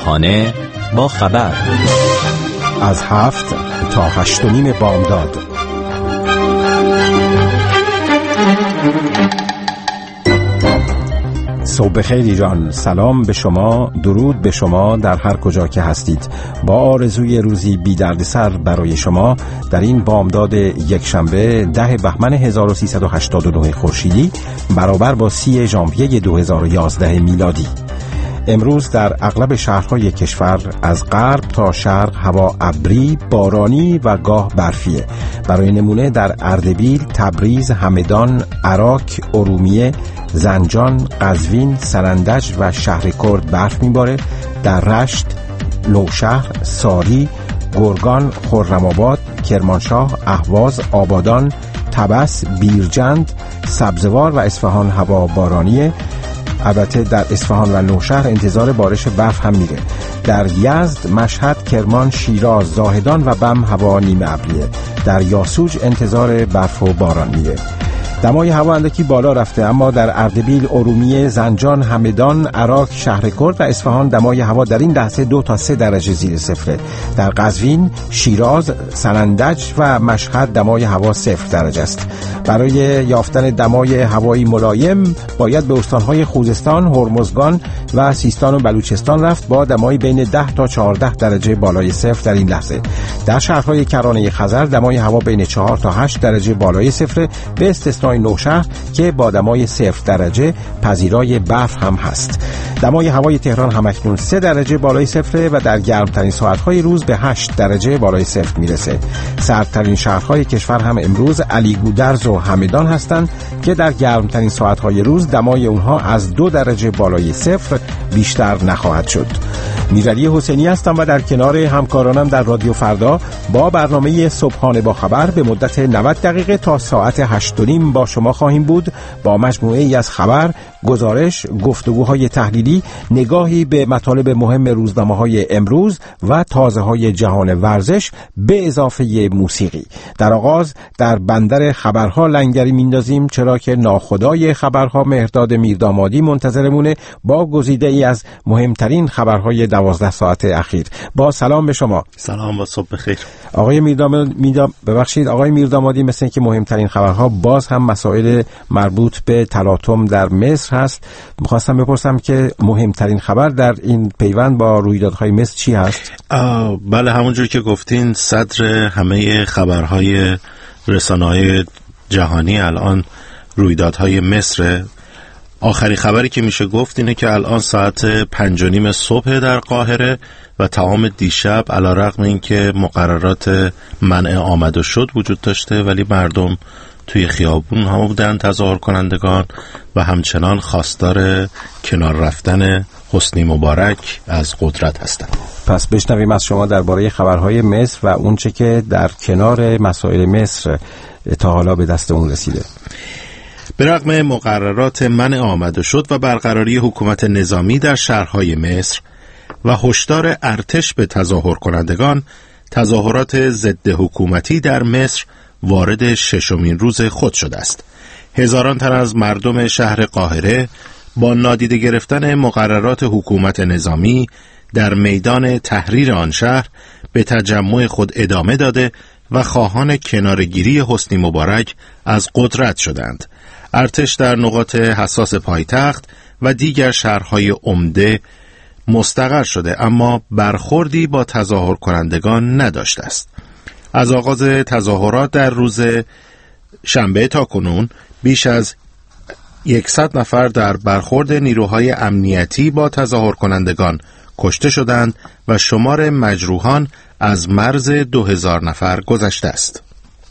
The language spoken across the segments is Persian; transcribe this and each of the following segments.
صبحانه با خبر از 7 تا 8:30 بامداد. صبح بخیر ایران، سلام به شما، درود به شما در هر کجا که هستید. با آرزوی روزی بی دردسر برای شما در این بامداد یکشنبه 10 بهمن 1389 خورشیدی برابر با 30 ژانویه 2011 میلادی. امروز در اغلب شهرهای کشور از غرب تا شرق هوا ابری، بارانی و گاه برفیه. برای نمونه در اردبیل، تبریز، همدان، عراق، ارومیه، زنجان، قزوین، سنندج و شهرکرد برف میباره. در رشت، نوشهر، ساری، گرگان، خرم‌آباد، کرمانشاه، اهواز، آبادان، طبس، بیرجند، سبزوار و اصفهان هوا بارانیه. البته در اصفهان و نوشهر انتظار بارش برف هم میره. در یزد، مشهد، کرمان، شیراز، زاهدان و بم هوا نیمه ابریه. در یاسوج انتظار برف و باران میره. دمای هوا اندکی بالا رفته، اما در اردبیل، ارومیه، زنجان، همدان، عراق، شهرکرد و اصفهان دمای هوا در این لحظه 2 تا 3 درجه زیر صفره. در قزوین، شیراز، سنندج و مشهد دمای هوا 0 درجه است. برای یافتن دمای هوایی ملایم باید به استانهای خوزستان، هرمزگان و سیستان و بلوچستان رفت با دمای بین 10 تا 14 درجه بالای صفر در این لحظه. در شهرهای کرانه خزر دمای هوا بین 4 تا 8 درجه بالای صفر، به استثنای نوشهر که با دمای 0 درجه پذیرای برف هم هست. دمای هوای تهران همکنون 3 درجه بالای صفر و در گرمترین ساعتهای روز به 8 درجه بالای صفر میرسه. سردترین شهرهای کشور هم امروز علیگودرز و همدان هستند که در گرمترین ساعتهای روز دمای اونها از 2 درجه بالای صفر بیشتر نخواهد شد. میرعلی حسینی هستم و در کنار همکارانم در رادیو فردا با برنامه صبحانه با خبر به مدت 90 دقیقه تا ساعت 8:30 با شما خواهیم بود، با مجموعه ای از خبر، گزارش، گفتگوهای تحلیلی، نگاهی به مطالب مهم روزنامه‌های امروز و تازه‌های جهان ورزش به اضافه موسیقی. در آغاز در بندر خبرها لنگری میندازیم، چرا که ناخدای خبرها مهرداد میردامادی منتظرمونه با گزیده ای از مهمترین خبرهای 12 ساعت اخیر. با سلام به شما. سلام و صبح بخیر. آقای میردامادی، مثل اینکه مهمترین خبرها باز هم مسائل مربوط به تلاطم در مصر هست. میخواستم بپرسم که مهمترین خبر در این پیوند با رویدادهای مصر چی هست؟ بله، همونجور که گفتین صدر همه خبرهای رسانه‌های جهانی الان رویدادهای مصر. آخرین خبری که میشه گفت اینه که الان ساعت 5:30 صبح در قاهره و تمام دیشب علیرغم اینکه مقررات منع آمد و شد وجود داشته، ولی مردم توی خیابون هم بودن، تظاهر کنندگان، و همچنان خواستار کنار رفتن حسنی مبارک از قدرت هستند. پس بشنویم از شما درباره خبرهای مصر و اونچه که در کنار مسائل مصر تا حالا به دست اون رسیده. به رغم مقررات منع آمد و شد و برقراری حکومت نظامی در شهرهای مصر و هشدار ارتش به تظاهر کنندگان، تظاهرات ضد حکومتی در مصر وارد 6مین روز خود شده است. هزاران تن از مردم شهر قاهره با نادیده گرفتن مقررات حکومت نظامی در میدان تحریر آن شهر به تجمع خود ادامه داده و خواهان کنارگیری حسنی مبارک از قدرت شدند. ارتش در نقاط حساس پایتخت و دیگر شهرهای عمده مستقر شده، اما برخوردی با تظاهر کنندگان نداشته است. از آغاز تظاهرات در روز شنبه تا کنون بیش از 100 نفر در برخورد نیروهای امنیتی با تظاهر کنندگان کشته شدند و شمار مجروحان از مرز 2000 نفر گذشته است.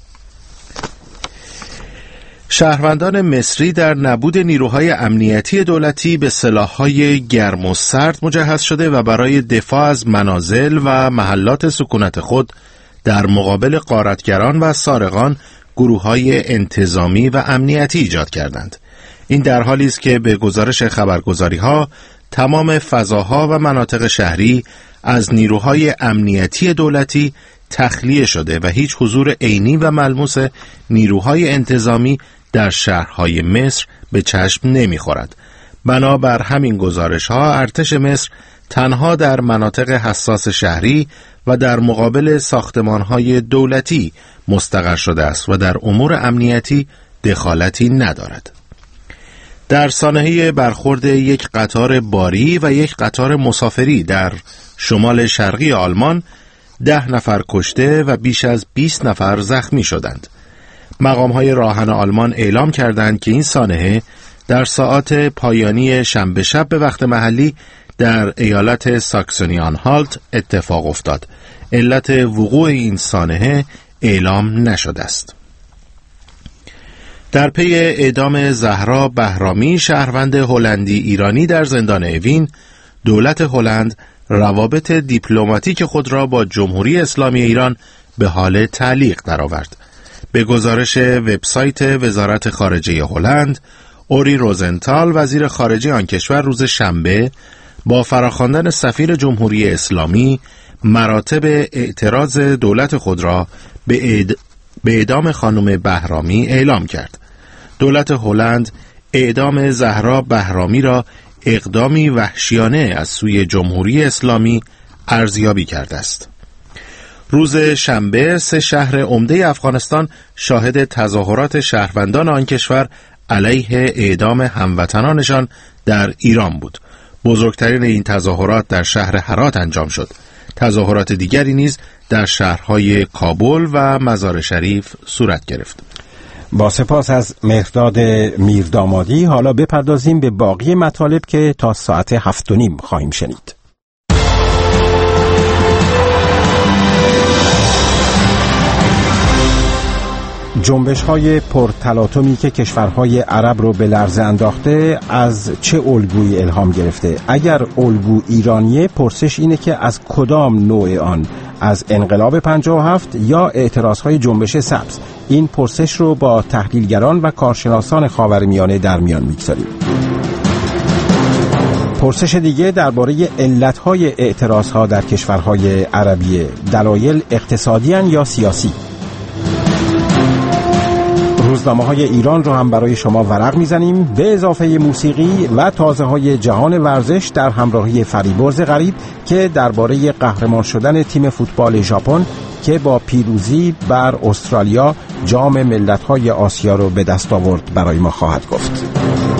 شهروندان مصری در نبود نیروهای امنیتی دولتی به سلاح‌های گرم و سرد مجهز شده و برای دفاع از منازل و محلات سکونت خود در مقابل غارتگران و سارقان گروه‌های انتظامی و امنیتی ایجاد کردند. این در حالی است که به گزارش خبرگزاری‌ها تمام فضاها و مناطق شهری از نیروهای امنیتی دولتی تخلیه شده و هیچ حضور عینی و ملموس نیروهای انتظامی در شهرهای مصر به چشم نمی‌خورد. بنابر همین گزارش‌ها ارتش مصر تنها در مناطق حساس شهری و در مقابل ساختمان‌های دولتی مستقر شده است و در امور امنیتی دخالتی ندارد. در سانحه برخورد یک قطار باری و یک قطار مسافری در شمال شرقی آلمان 10 نفر کشته و بیش از 20 نفر زخمی شدند. مقام‌های راهن آلمان اعلام کردند که این سانحه در ساعات پایانی شنبه شب به وقت محلی در ایالت ساکسونی آنهالت اتفاق افتاد. علت وقوع این سانحه اعلام نشده است. در پی اعدام زهرا بهرامی، شهروند هلندی ایرانی در زندان اوین، دولت هلند روابط دیپلماتیک خود را با جمهوری اسلامی ایران به حال تعلیق درآورد. به گزارش وبسایت وزارت خارجه هلند، اوری روزنتال وزیر خارجه آن کشور روز شنبه با فراخواندن سفیر جمهوری اسلامی مراتب اعتراض دولت خود را به اعدام خانم بهرامی اعلام کرد. دولت هلند اعدام زهرا بهرامی را اقدامی وحشیانه از سوی جمهوری اسلامی ارزیابی کرده است. روز شنبه 3 شهر عمده افغانستان شاهد تظاهرات شهروندان آن کشور علیه اعدام هموطنانشان در ایران بود. بزرگترین این تظاهرات در شهر هرات انجام شد. تظاهرات دیگری نیز در شهرهای کابل و مزار شریف صورت گرفت. با سپاس از مهرداد میردامادی، حالا بپردازیم به باقی مطالب که تا ساعت 7:30 خواهیم شنید. جنبش‌های پرتلاطمی که کشورهای عرب رو به لرزه انداخته از چه الگویی الهام گرفته؟ اگر الگو ایرانیه، پرسش اینه که از کدام نوع آن؟ از انقلاب 57 یا اعتراضهای جنبش سبز؟ این پرسش رو با تحلیلگران و کارشناسان خاورمیانه در میان میگذاریم. پرسش دیگه درباره علتهای اعتراضها در کشورهای عربیه. دلایل اقتصادی ان یا سیاسی؟ روزنامه‌های ایران رو هم برای شما ورق میزنیم، به اضافه موسیقی و تازه‌های جهان ورزش در همراهی فریبرز غریب که درباره قهرمان شدن تیم فوتبال ژاپن که با پیروزی بر استرالیا جام ملت‌های آسیا رو به دست آورد برای ما خواهد گفت.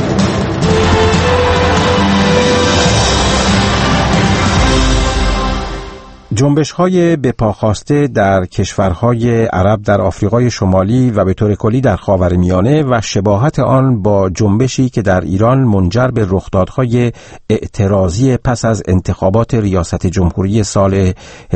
جنبش‌های به پا خواسته در کشورهای عرب در آفریقای شمالی و به طور کلی در خاورمیانه و شباهت آن با جنبشی که در ایران منجر به رخدادهای اعتراضی پس از انتخابات ریاست جمهوری سال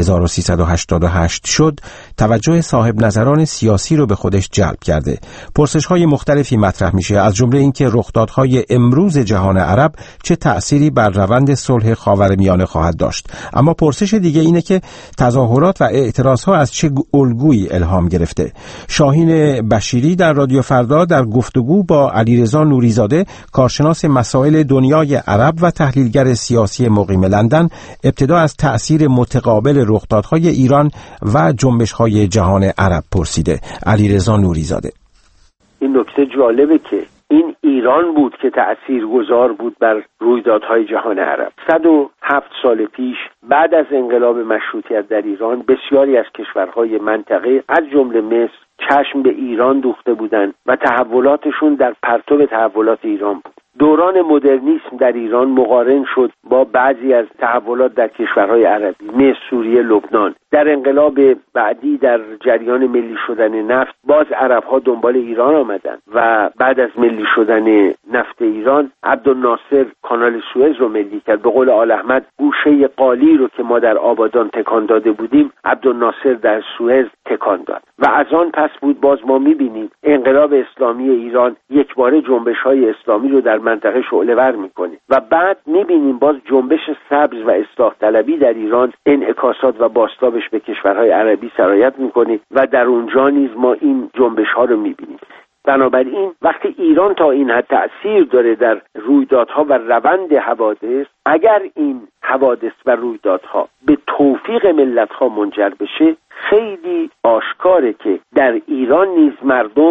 1388 شد، توجه صاحب نظران سیاسی رو به خودش جلب کرده. پرسش‌های مختلفی مطرح میشه، از جمله اینکه رخدادهای امروز جهان عرب چه تأثیری بر روند صلح خاورمیانه خواهد داشت. اما پرسش دیگه اینه که تظاهرات و اعتراضها از چه الگویی الهام گرفته. شاهین بشیری در رادیو فردا در گفتگو با علیرضا نوریزاده، کارشناس مسائل دنیای عرب و تحلیلگر سیاسی مقیم لندن، ابتدا از تأثیر متقابل رخدادهای ایران و جنبش‌های جهان عرب پرسیده. علیرضا نوریزاده: این نکته جالبه که این ایران بود که تأثیرگذار بود بر رویدادهای جهان عرب. 107 سال پیش بعد از انقلاب مشروطیت در ایران، بسیاری از کشورهای منطقه از جمله مصر چشم به ایران دوخته بودند و تحولاتشون در پرتو تحولات ایران بود. دوران مدرنیسم در ایران مقارن شد با بعضی از تحولات در کشورهای عربی مثل سوریه، لبنان. در انقلاب بعدی در جریان ملی شدن نفت باز عرب‌ها دنبال ایران آمدن و بعد از ملی شدن نفت ایران عبدالناصر کانال سوئز رو ملی کرد. به قول آل احمد، گوشه قالی رو که ما در آبادان تکان داده بودیم عبدالناصر در سوئز تکان داد و از آن پس بود باز ما می‌بینیم انقلاب اسلامی ایران یکباره جنبش‌های اسلامی رو در منطقه شعله‌ور می‌کنه و بعد می‌بینیم باز جنبش سبز و اصلاح طلبی در ایران انعکاسات و بازتابش به کشورهای عربی سرایت می‌کنه و در اونجا نیز ما این جنبش‌ها رو می‌بینیم. بنابراین وقتی ایران تا این حد تأثیر داره در رویدادها و روند حوادث، اگر این حوادث و رویدادها به توفیق ملت‌ها منجر بشه، خیلی آشکاره که در ایران نیز مردم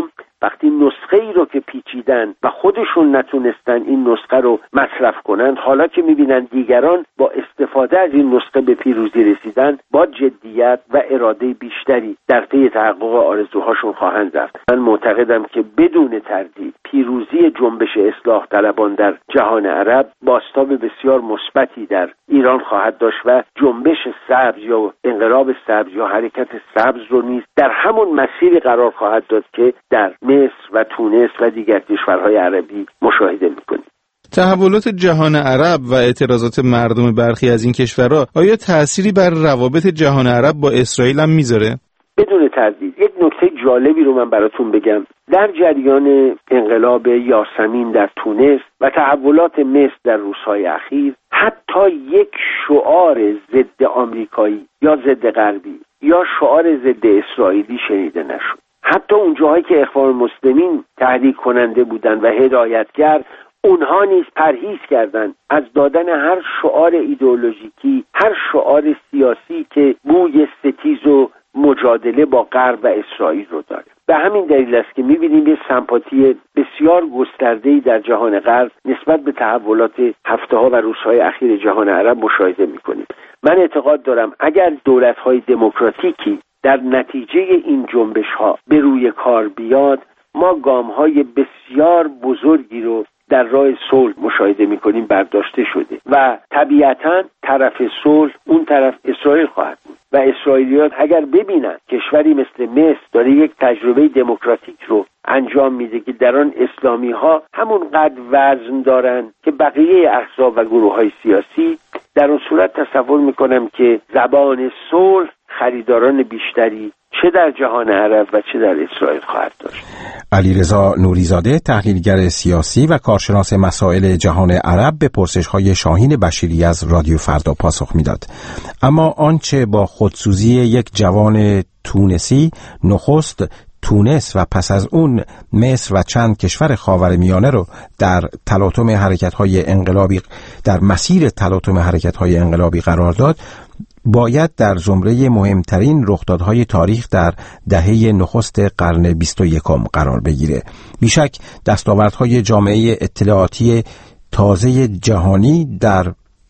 وقتی نسخه ای رو که پیچیدن و خودشون نتونستن این نسخه رو مصرف کنند، حالا که میبینن دیگران با استفاده از این نسخه به پیروزی رسیدن، با جدیت و اراده بیشتری در پی تحقق آرزوهاشون خواهند رفت. من معتقدم که بدون تردید پیروزی جنبش اصلاح طلبان در جهان عرب بازتاب بسیار مثبتی در ایران خواهد داشت و جنبش سبز یا انقلاب سبز یا حرکت سبز رو نیز در همون مسیری قرار خواهد داد که در مصر و تونس و دیگر کشورهای عربی مشاهده می‌کنیم. تحولات جهان عرب و اعتراضات مردم برخی از این کشورها آیا تأثیری بر روابط جهان عرب با اسرائیل هم میذاره؟ بدون تردید. یک نکته جالبی رو من براتون بگم. در جریان انقلاب یاسمین در تونس و تحولات مصر در روزهای اخیر، حتی یک شعار ضد آمریکایی یا ضد غربی یا شعار ضد اسرائیلی شنیده نشد. حتی اون جاهایی که اخوان المسلمین تحریک کننده بودند و هدایتگر، اونها نیز پرهیز کردند از دادن هر شعار ایدئولوژیکی، هر شعار سیاسی که بوی ستیز و مجادله با غرب و اسرائیل رو داره. به همین دلیل است که می‌بینیم یه سمپاتی بسیار گسترده‌ای در جهان غرب نسبت به تحولات هفته‌ها و روزهای اخیر جهان عرب مشاهده می‌کنیم. من اعتقاد دارم اگر دولت‌های دموکراتیکی در نتیجه این جنبش‌ها به روی کار بیاد، ما گام‌های بسیار بزرگی رو در راه صلح مشاهده می‌کنیم برداشته شده و طبیعتاً طرف صلح اون طرف اسرائیل خواهد بود و اسرائیلیات اگر ببینن کشوری مثل مصر داره یک تجربه دموکراتیک رو انجام میده که در آن اسلامی‌ها همونقدر وزن دارن که بقیه احزاب و گروه‌های سیاسی، در اون صورت تصور می‌کنم که زبان صلح خریداران بیشتری چه در جهان عرب و چه در اسرائیل خواهد داشت. علیرضا نوریزاده، تحلیلگر سیاسی و کارشناس مسائل جهان عرب، به پرسش‌های شاهین بشیری از رادیو فردا پاسخ میداد. اما آنچه با خودسوزی یک جوان تونسی، نخست تونس و پس از اون مصر و چند کشور خاورمیانه رو در تلاطم حرکت‌های انقلابی، در مسیر تلاطم حرکت‌های انقلابی قرار داد، باید در زمره مهمترین رخدادهای تاریخ در دهه نخست قرن 21 قرار بگیره. بیشک دستاوردهای جامعه اطلاعاتی تازه جهانی در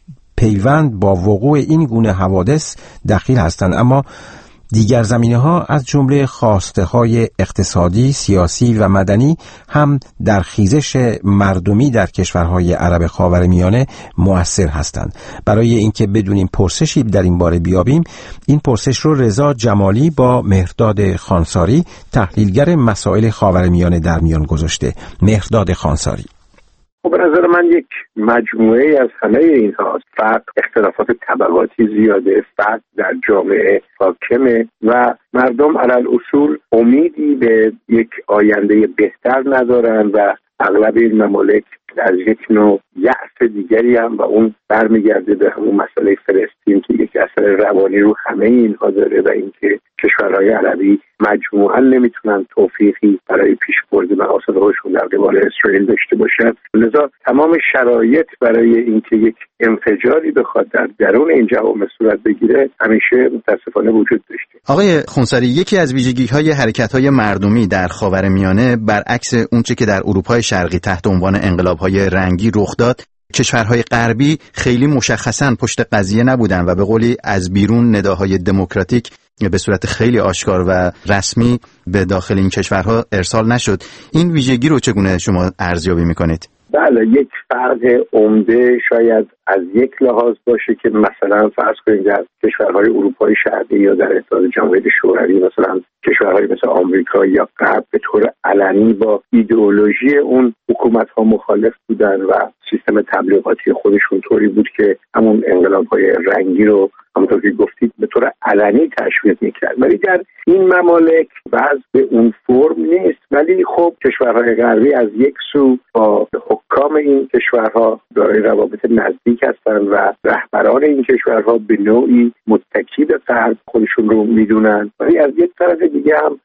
پیوند با وقوع این گونه حوادث دخیل هستند، اما دیگر زمینه‌ها از جمله خواسته‌های اقتصادی، سیاسی و مدنی هم در خیزش مردمی در کشورهای عرب خاورمیانه مؤثر هستند. برای اینکه بدونیم پرسشی در این باره بیابیم، این پرسش رو رضا جمالی با مهرداد خانساری، تحلیلگر مسائل خاورمیانه، در میان گذاشته. مهرداد خانساری: به نظر من یک مجموعه از همه این هاست. فرق، اختلافات طبقاتی زیاده، فرق در جامعه حاکمه و مردم علل اصول امیدی به یک آینده بهتر ندارن و اغلب این ممالک از یک نوع یأس دیگری هم و اون برمیگرده به همون مسئله فلسطین که یک اثر روانی رو همه اینها داره و اینکه کشورهای عربی مجموعاً نمیتونن توفیقی برای پیشبرد مقاصدهاشون در قبال اسرائیل داشته باشن. لذا تمام شرایط برای اینکه یک انفجاری بخواد در درون این جوامع صورت بگیره همیشه متاسفانه وجود داشته. آقای خونساری، یکی از ویژگی‌های حرکت‌های مردمی در خاورمیانه برعکس اونچه که در اروپای شرقی تحت عنوان انقلاب‌های رنگی رخ داد، کشورهای غربی خیلی مشخصاً پشت قضیه نبودن و به قولی از بیرون نداهای دموکراتیک به صورت خیلی آشکار و رسمی به داخل این کشورها ارسال نشد. این ویژگی رو چگونه شما ارزیابی می‌کنید؟ بله، یک فرق عمده شاید از یک لحاظ باشه که مثلا فرض کنید در کشورهای اروپای شرقی یا در اتحاد جماهیر شوروی مثلا کشورهای مثل آمریکا یا غرب به طور علنی با ایدئولوژی اون حکومت‌ها مخالف بودن و سیستم تبلیغاتی خودشون طوری بود که همون انقلاب‌های رنگی رو همونطور که گفتید به طور علنی تشویق میکرد. ولی در این ممالک وضع به اون فرم نیست. ولی خب کشورهای غربی از یک سو با حکام این کشورها دارای روابط نزدیک هستند و رهبران این کشورها به نوعی متکی به غرب خودشون رو میدونن. ولی از یک طرف دیگه هم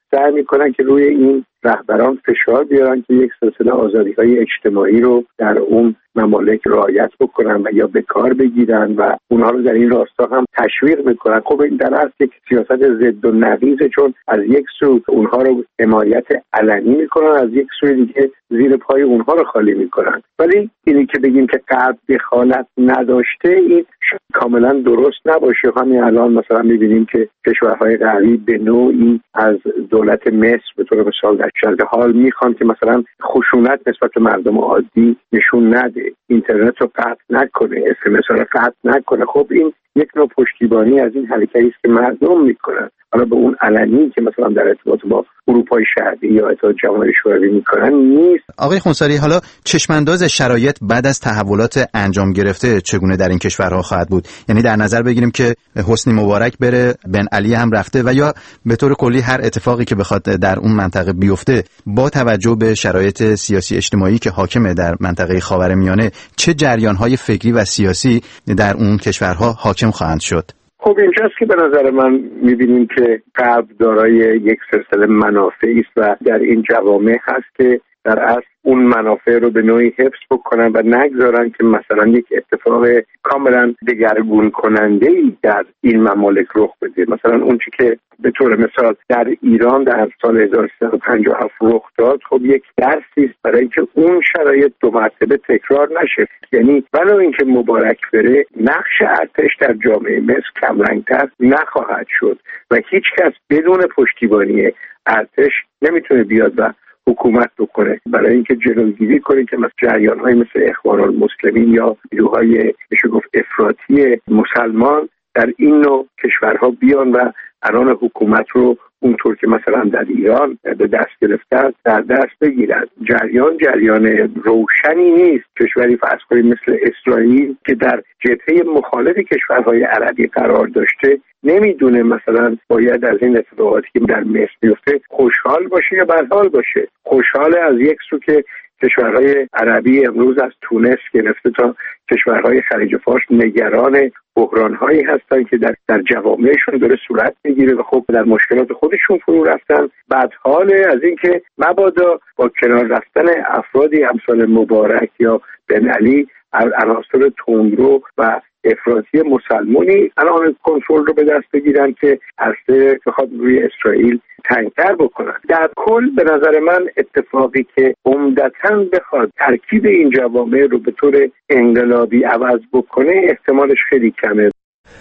سعی میکنن که روی این رهبران فشار بیارن که یک سلسله آزادی‌های اجتماعی رو در اون ممالک رعایت بکنن و یا به کار بگیرن و اونها رو در این راستا هم تشویق میکنن. خب این در اصل یک سیاست ضد و نقیضه، چون از یک سو اونها رو حمایت علنی میکنن، از یک سوی دیگه زیر پای اونها رو خالی میکنن. ولی اینی که بگیم که غرب دخالت نداشته، این کاملا درست نباشه. همین الان مثلا میبینیم که کشورهای غربی به نوعی از دولت مصر به طور مثال در شرق حال میخوان که مثلا خشونت نسبت به مردم عادی نشون نده، اینترنت رو قطع نکنه، SMS رو قطع نکنه. خب این یک نوع پشتیبانی از این حرکتی است که مردم میکنن. حالا به اون علنی که مثلا در ارتباط با اروپای شرقی یا اتحاد جماهیر شوروی میکنن نیست. آقای خونساری، حالا چشمانداز شرایط بعد از تحولات انجام گرفته چگونه در این کشورها خواهد بود؟ یعنی در نظر بگیریم که حسنی مبارک بره، بن علی هم رفته و یا به طور کلی هر اتفاقی که بخواد در اون منطقه بیفته، با توجه به شرایط سیاسی اجتماعی که حاکمه در منطقه خاورمیانه، چه جریان‌های فکری و سیاسی در اون کشورها حاکم خواهند شد؟ خب اینجاست که به نظر من میبینیم که غرب دارای یک سلسله منافعی است و در این جوامع هست که در اصل اون منافع رو به نوعی حفظ بکنن و نگذارن که مثلا یک اتفاق کاملا دگرگون کننده‌ای در این ممالک رخ بده. مثلا اون چی که به طور مثال در ایران در سال 1357 رخ داد، خب یک درسی است برای اینکه اون شرایط دو مرتبه تکرار نشه. یعنی ولو اینکه مبارک بره، نقش ارتش در جامعه مصر کمرنگ‌تر نخواهد شد و هیچ کس بدون پشتیبانی ارتش نمیتونه بیاد و حکومت بکنه برای اینکه جلوگیری کنه که مثلا جریان‌های مثل اخوان المسلمین یا نیروهای میشه گفت افراطی مسلمان در این نوع کشورها بیان و اران حکومت رو اونطور که مثلا در ایران به دست گرفتن در دست بگیرن. جریان روشنی نیست. کشوری فرض کنید مثل اسرائیل که در جبهه مخالف کشورهای عربی قرار داشته، نمیدونه مثلا باید از این اتفاقاتی که در مصر میفته خوشحال باشه یا بدحال باشه. خوشحال از یک سو که کشورهای عربی امروز از تونس گرفته تا کشورهای خلیج فارس نگران بحران‌هایی هستن که در جوامعشون داره صورت میگیره و خب در مشکلات خودشون فرو رفتن. بعد حال از اینکه مبادا با کنار رفتن افرادی امثال مبارک یا بن علی عناصر تندرو و افراطی مسلمانی الان کنترل رو به دست بگیرن که عرصه بخواد روی اسرائیل تنگ‌تر بکنن. در کل به نظر من اتفاقی که عمدتاً بخواد ترکیب این جوامع رو به طور انقلابی عوض بکنه احتمالش خیلی کمه.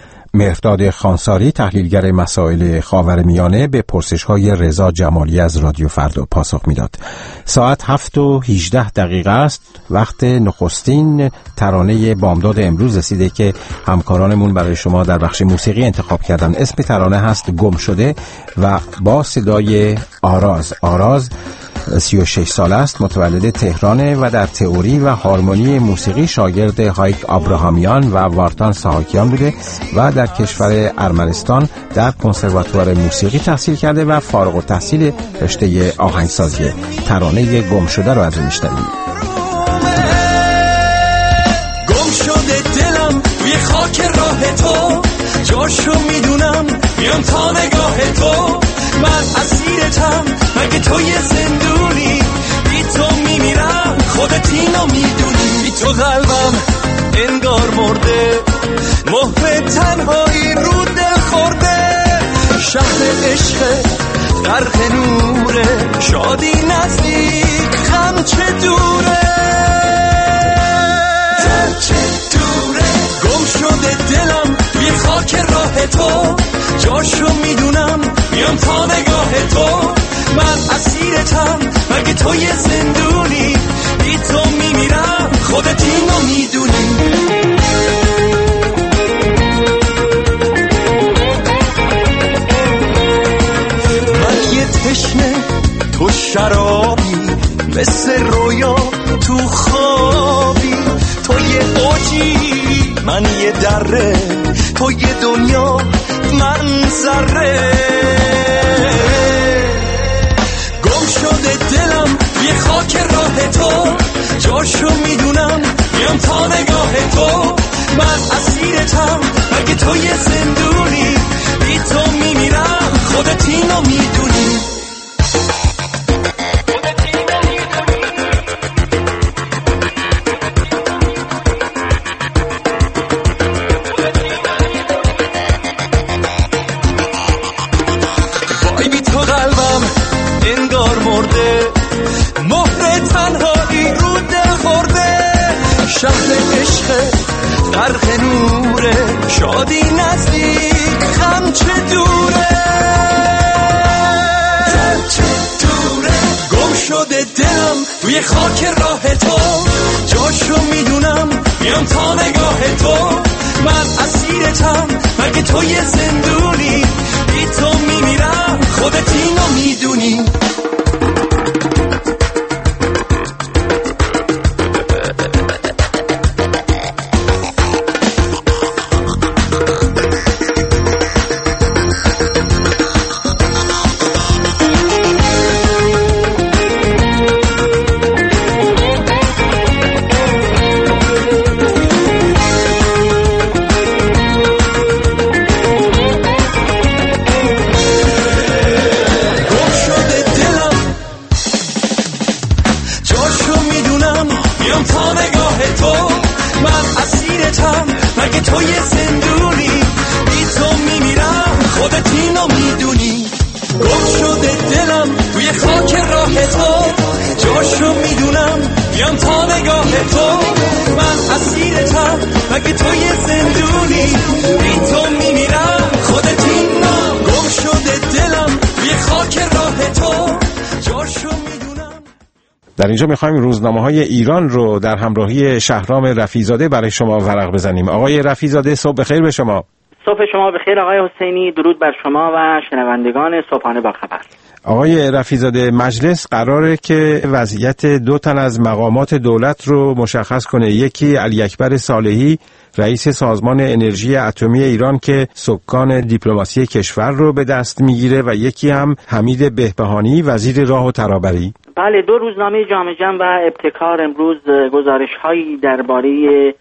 مهرداد خانساری، تحلیلگر مسائل خاورمیانه، به پرسش‌های رضا جمالی از رادیو فردا پاسخ میداد. ساعت 7:18 است. وقت نخستین ترانه بامداد امروز رسیده که همکارانمون برای شما در بخش موسیقی انتخاب کردن. اسم ترانه هست گم شده و با صدای آراز 36 ساله است، متولد تهرانه و در تئوری و هارمونی موسیقی شاگرد هایک آبراهامیان و وارتان ساهاکیان بوده و در کشور ارمنستان در کنسرواتوار موسیقی تحصیل کرده و فارغ التحصیل رشته آهنگسازی. ترانه گم شده رو از اون میشنویم. گم شده دلم توی خاک راه تو، جاشو میدونم میام تا نگاه تو، من اسیرتم مگه تو یه زندونی، بی تو میمیرم خودت اینو میدونی، بی تو قلبم انگار مرده، مهر تنهایی رو دل خورده، شهر عشق غرق نوره، شادی نزدیک غم چه دوره، گم شده دلم توی خاک راه تو، جاشو میدونم میام تا نگاه تو، من اسیرتم مگه تو یه زندونی، بی تو میمیرم خودت اینو میدونی. من یه تشنه تو شرابی، مثل رویا تو خوابی، تو یه اوجی من یه دره، تو یه دنیا من ذره، گم شده دلم یه خاک راه تو، جاشو میدونم میام تا نگاه تو، من اسیرتم مگه تو یه زندونی، بی تو میمیرم خودت اینو میدونی. غرق نوره، شادی نزدیک غم چه دوره، گم شده دلم توی خاک راه تو، جاشو میدونم میام تا نگاه تو، من اسیرتم مگه توی زندونی، بی تو میمیرم خودت اینو میدونی. در اینجا میخوایم روزنامه‌های ایران رو در همراهی شهرام رفیع‌زاده برای شما ورق بزنیم. آقای رفیع‌زاده صبح بخیر به شما. صبح شما بخیر آقای حسینی، درود بر شما و شنوندگان صبحانه با خبر. آقای رفیع‌زاده، مجلس قراره که وضعیت 2 تن از مقامات دولت رو مشخص کنه. یکی علی اکبر صالحی رئیس سازمان انرژی اتمی ایران که سکان دیپلماسی کشور رو به دست میگیره و یکی هم حمید بهبهانی وزیر راه و ترابری. بله، 2 روزنامه جامعه جمع و ابتکار امروز گزارش‌هایی درباره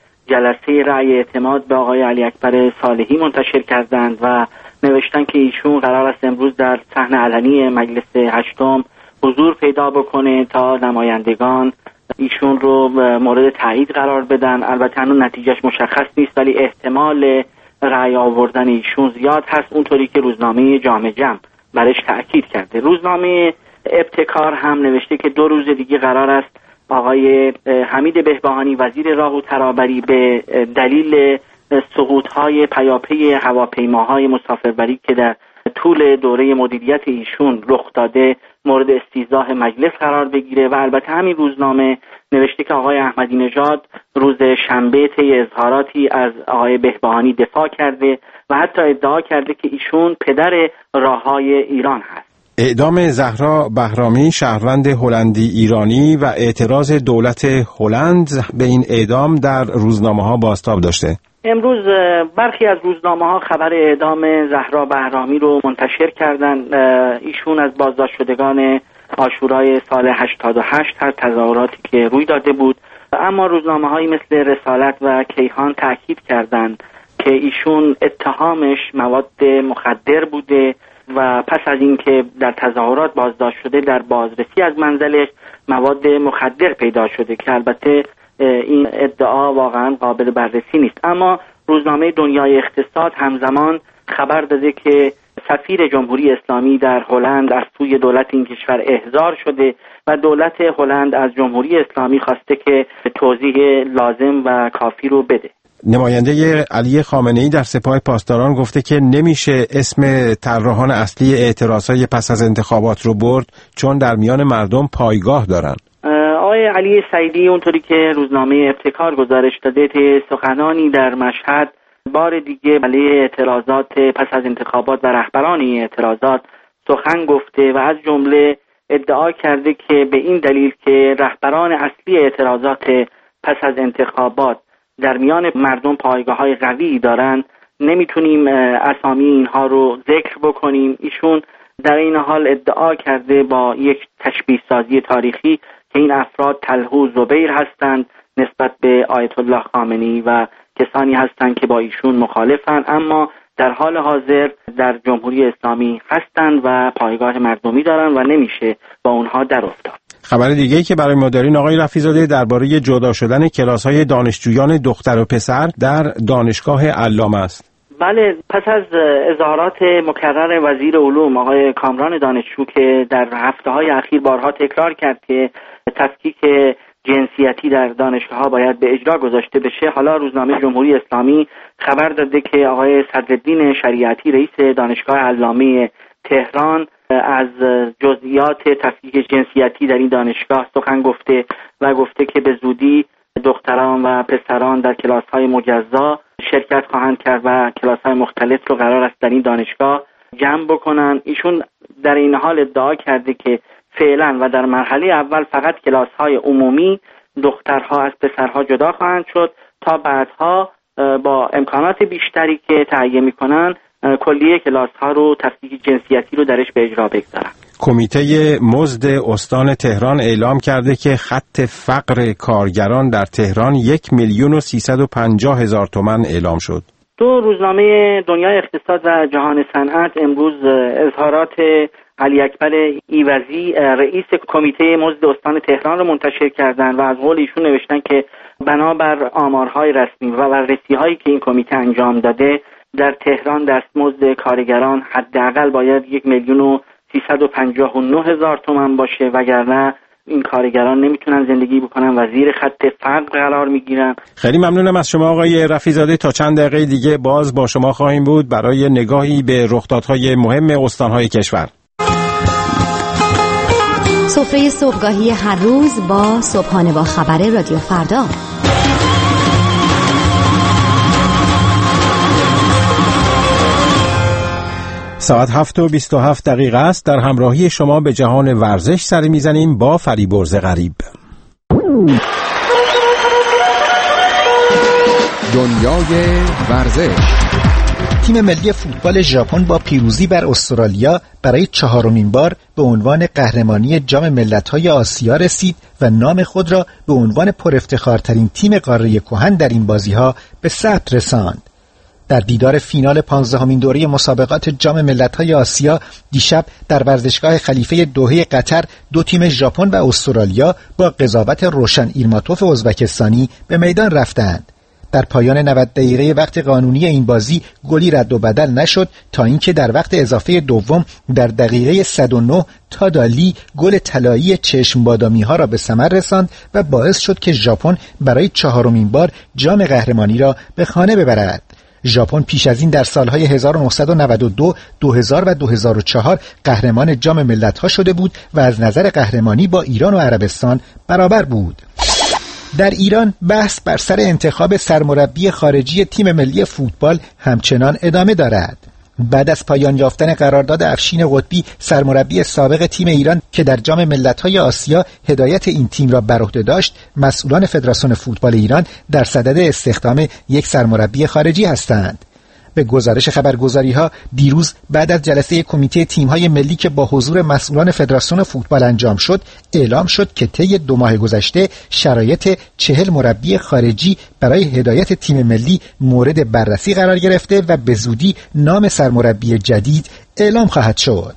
جلسه رأی اعتماد به آقای علی اکبر صالحی منتشر کردند و نوشتن که ایشون قرار است امروز در صحن علنی مجلس هشتم حضور پیدا بکنه تا نمایندگان ایشون رو مورد تایید قرار بدن. البته هنوز نتیجهش مشخص نیست ولی احتمال رأی آوردن ایشون زیاد هست، اونطوری که روزنامه جامعه جمع برش تأکید کرده. روزنامه ابتکار هم نوشته که 2 روز دیگه قرار است آقای حمید بهبهانی وزیر راه و ترابری به دلیل سقوط‌های پیاپی هواپیماهای مسافربری که در طول دوره مدیریت ایشون رخ داده مورد استیضاح مجلس قرار بگیره. و البته همین روزنامه نوشته که آقای احمدی نژاد روز شنبه طی اظهاراتی از آقای بهبهانی دفاع کرده و حتی ادعا کرده که ایشون پدر راه‌های ایران هست. اعدام زهرا بهرامی شهروند هلندی ایرانی و اعتراض دولت هلند به این اعدام در روزنامه‌ها بازتاب داشته. امروز برخی از روزنامه‌ها خبر اعدام زهرا بهرامی رو منتشر کردند. ایشون از بازداشت شدگان عاشورای سال 88 هر تظاهراتی که روی داده بود، اما روزنامه‌هایی مثل رسالت و کیهان تاکید کردند که ایشون اتهامش مواد مخدر بوده و پس از اینکه در تظاهرات بازداشت شده در بازرسی از منزلش مواد مخدر پیدا شده که البته این ادعا واقعا قابل بررسی نیست. اما روزنامه دنیای اقتصاد همزمان خبر داده که سفیر جمهوری اسلامی در هلند از سوی دولت این کشور احضار شده و دولت هلند از جمهوری اسلامی خواسته که توضیح لازم و کافی رو بده. نماینده علی خامنه‌ای در سپاه پاسداران گفته که نمیشه اسم طراحان اصلی اعتراضهای پس از انتخابات رو برد چون در میان مردم پایگاه دارن. آقای علی سعیدی اونطوری که روزنامه ابتکار گزارش داده طی سخنانی در مشهد بار دیگه علیه اعتراضات پس از انتخابات و رهبران این اعتراضات سخن گفته و از جمله ادعا کرده که به این دلیل که رهبران اصلی اعتراضات پس از انتخابات در میان مردم پایگاه‌های قوی دارند نمیتونیم اسامی اینها رو ذکر بکنیم. ایشون در این حال ادعا کرده با یک تشبیه سازی تاریخی که این افراد طلحه و زبیر هستند نسبت به آیت الله خامنه‌ای و کسانی هستند که با ایشون مخالفند اما در حال حاضر در جمهوری اسلامی هستند و پایگاه مردمی دارند و نمیشه با اونها در افتاد. خبر دیگه‌ای که برای ما دارین آقای رفیع‌زاده درباره جدا شدن کلاس‌های دانشجویان دختر و پسر در دانشگاه علامه است. بله، پس از اظهارات مکرر وزیر علوم آقای کامران دانشجو که در هفته‌های اخیر بارها تکرار کرد که تفکیک جنسیتی در دانشگاه‌ها باید به اجرا گذاشته بشه. حالا روزنامه جمهوری اسلامی خبر داده که آقای صدرالدین شریعتی رئیس دانشگاه علامه تهران از جزئیات تفکیک جنسیتی در این دانشگاه سخن گفته و گفته که به زودی دختران و پسران در کلاس‌های مجزا شرکت خواهند کرد و کلاس‌های مختلف رو قرار است در این دانشگاه جمع بکنن. ایشون در این حال ادعا کرده که فعلا و در مرحله اول فقط کلاس‌های عمومی دخترها از پسرها جدا خواهند شد تا بعدها با امکانات بیشتری که تهیه می‌کنن کلیه کلاس‌ها رو تفکیک جنسیتی رو درش به اجرا بگذارن. کمیته مزد استان تهران اعلام کرده که خط فقر کارگران در تهران 1,350,000 تومان اعلام شد. تو روزنامه دنیای اقتصاد و جهان صنعت امروز اظهارات علی اکبر ایوزی رئیس کمیته مزد استان تهران رو منتشر کردن و از قول ایشون نوشتن که بنابر آمارهای رسمی و بررسی‌هایی که این کمیته انجام داده در تهران دستمزد کارگران حداقل باید 1,359,000 تومان باشه، وگرنه این کارگران نمیتونن زندگی بکنن و زیر خط فقر قرار میگیرن. خیلی ممنونم از شما آقای رفیع‌زاده. تا چند دقیقه دیگه باز با شما خواهیم بود برای نگاهی به رخدادهای مهم استانهای کشور. سفره صبحگاهی هر روز با صبحانه با خبر رادیو فردا. ساعت 7:27 است. در همراهی شما به جهان ورزش سری میزنیم با فریبرز غریب. دنیای ورزش. تیم ملی فوتبال ژاپن با پیروزی بر استرالیا برای 4مین بار به عنوان قهرمانی جام ملت‌های آسیا رسید و نام خود را به عنوان پرافتخارترین تیم قاره کهن در این بازی‌ها به ثبت رساند. در دیدار فینال 15مین دوره مسابقات جام ملت‌های آسیا دیشب در ورزشگاه خلیفه دوحه قطر دو تیم ژاپن و استرالیا با قضاوت روشن ایرماتوف ازبکستانی به میدان رفتند. در پایان 90 دقیقه وقت قانونی این بازی گلی رد و بدل نشد تا اینکه در وقت اضافه دوم در دقیقه 109 تادالی گل طلایی چشم بادامی ها را به ثمر رساند و باعث شد که ژاپن برای 4مین بار جام قهرمانی را به خانه ببرد. ژاپن پیش از این در سالهای 1992، 2000 و 2004 قهرمان جام ملت‌ها شده بود و از نظر قهرمانی با ایران و عربستان برابر بود. در ایران بحث بر سر انتخاب سرمربی خارجی تیم ملی فوتبال همچنان ادامه دارد. بعد از پایان یافتن قرارداد افشین قطبی سرمربی سابق تیم ایران که در جام ملت‌های آسیا هدایت این تیم را بر عهده داشت، مسئولان فدراسیون فوتبال ایران در صدد استخدام یک سرمربی خارجی هستند. به گزارش خبرگزاری‌ها دیروز بعد از جلسه کمیته تیم‌های ملی که با حضور مسئولان فدراسیون فوتبال انجام شد، اعلام شد که طی 2 ماه گذشته شرایط 40 مربی خارجی برای هدایت تیم ملی مورد بررسی قرار گرفته و به زودی نام سرمربی جدید اعلام خواهد شد.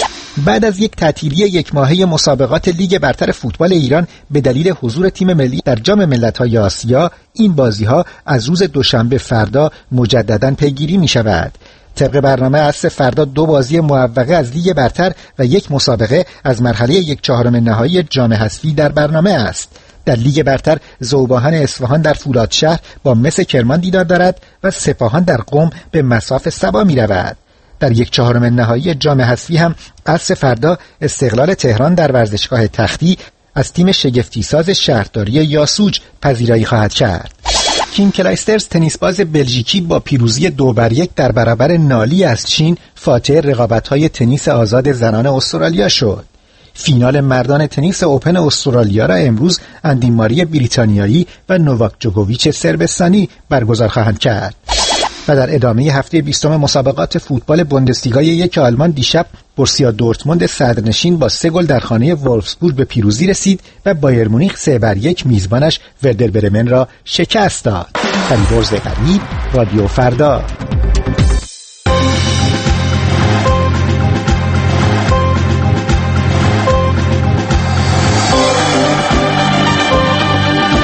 بعد از یک تعطیلی 1 ماهه مسابقات لیگ برتر فوتبال ایران به دلیل حضور تیم ملی در جام ملت‌های آسیا، این بازی‌ها از روز دوشنبه فردا مجدداً پیگیری می‌شود. طبق برنامه از فردا 2 بازی موقعه از لیگ برتر و 1 مسابقه از مرحله 1/4 نهایی جام حذفی در برنامه است. در لیگ برتر ذوباهن اصفهان در فولادشهر با مس کرمان دیدار دارد و سپاهان در قم به مصاف سبا می‌رود. در 1/4 نهایی جام حذفی هم از فردا استقلال تهران در ورزشگاه تختی از تیم شگفتی ساز شهرداری یاسوج پذیرایی خواهد کرد. کیم کلایسترز تنیسباز بلژیکی با پیروزی 2-1 در برابر نالی از چین فاتح رقابت‌های تنیس آزاد زنان استرالیا شد. فینال مردان تنیس اوپن استرالیا را امروز اندی ماری بریتانیایی و نوواک جوکوویچ صربستانی برگزار خواهند کرد. و در ادامه هفته 20 مسابقات فوتبال بوندسلیگای 1 آلمان دیشب بورسیا دورتموند صدرنشین با 3 گل در خانه وولفسبورگ به پیروزی رسید و بایر مونیخ 3-1 میزبانش وردر برمن را شکست داد. فریبرز غریب، رادیو فردا.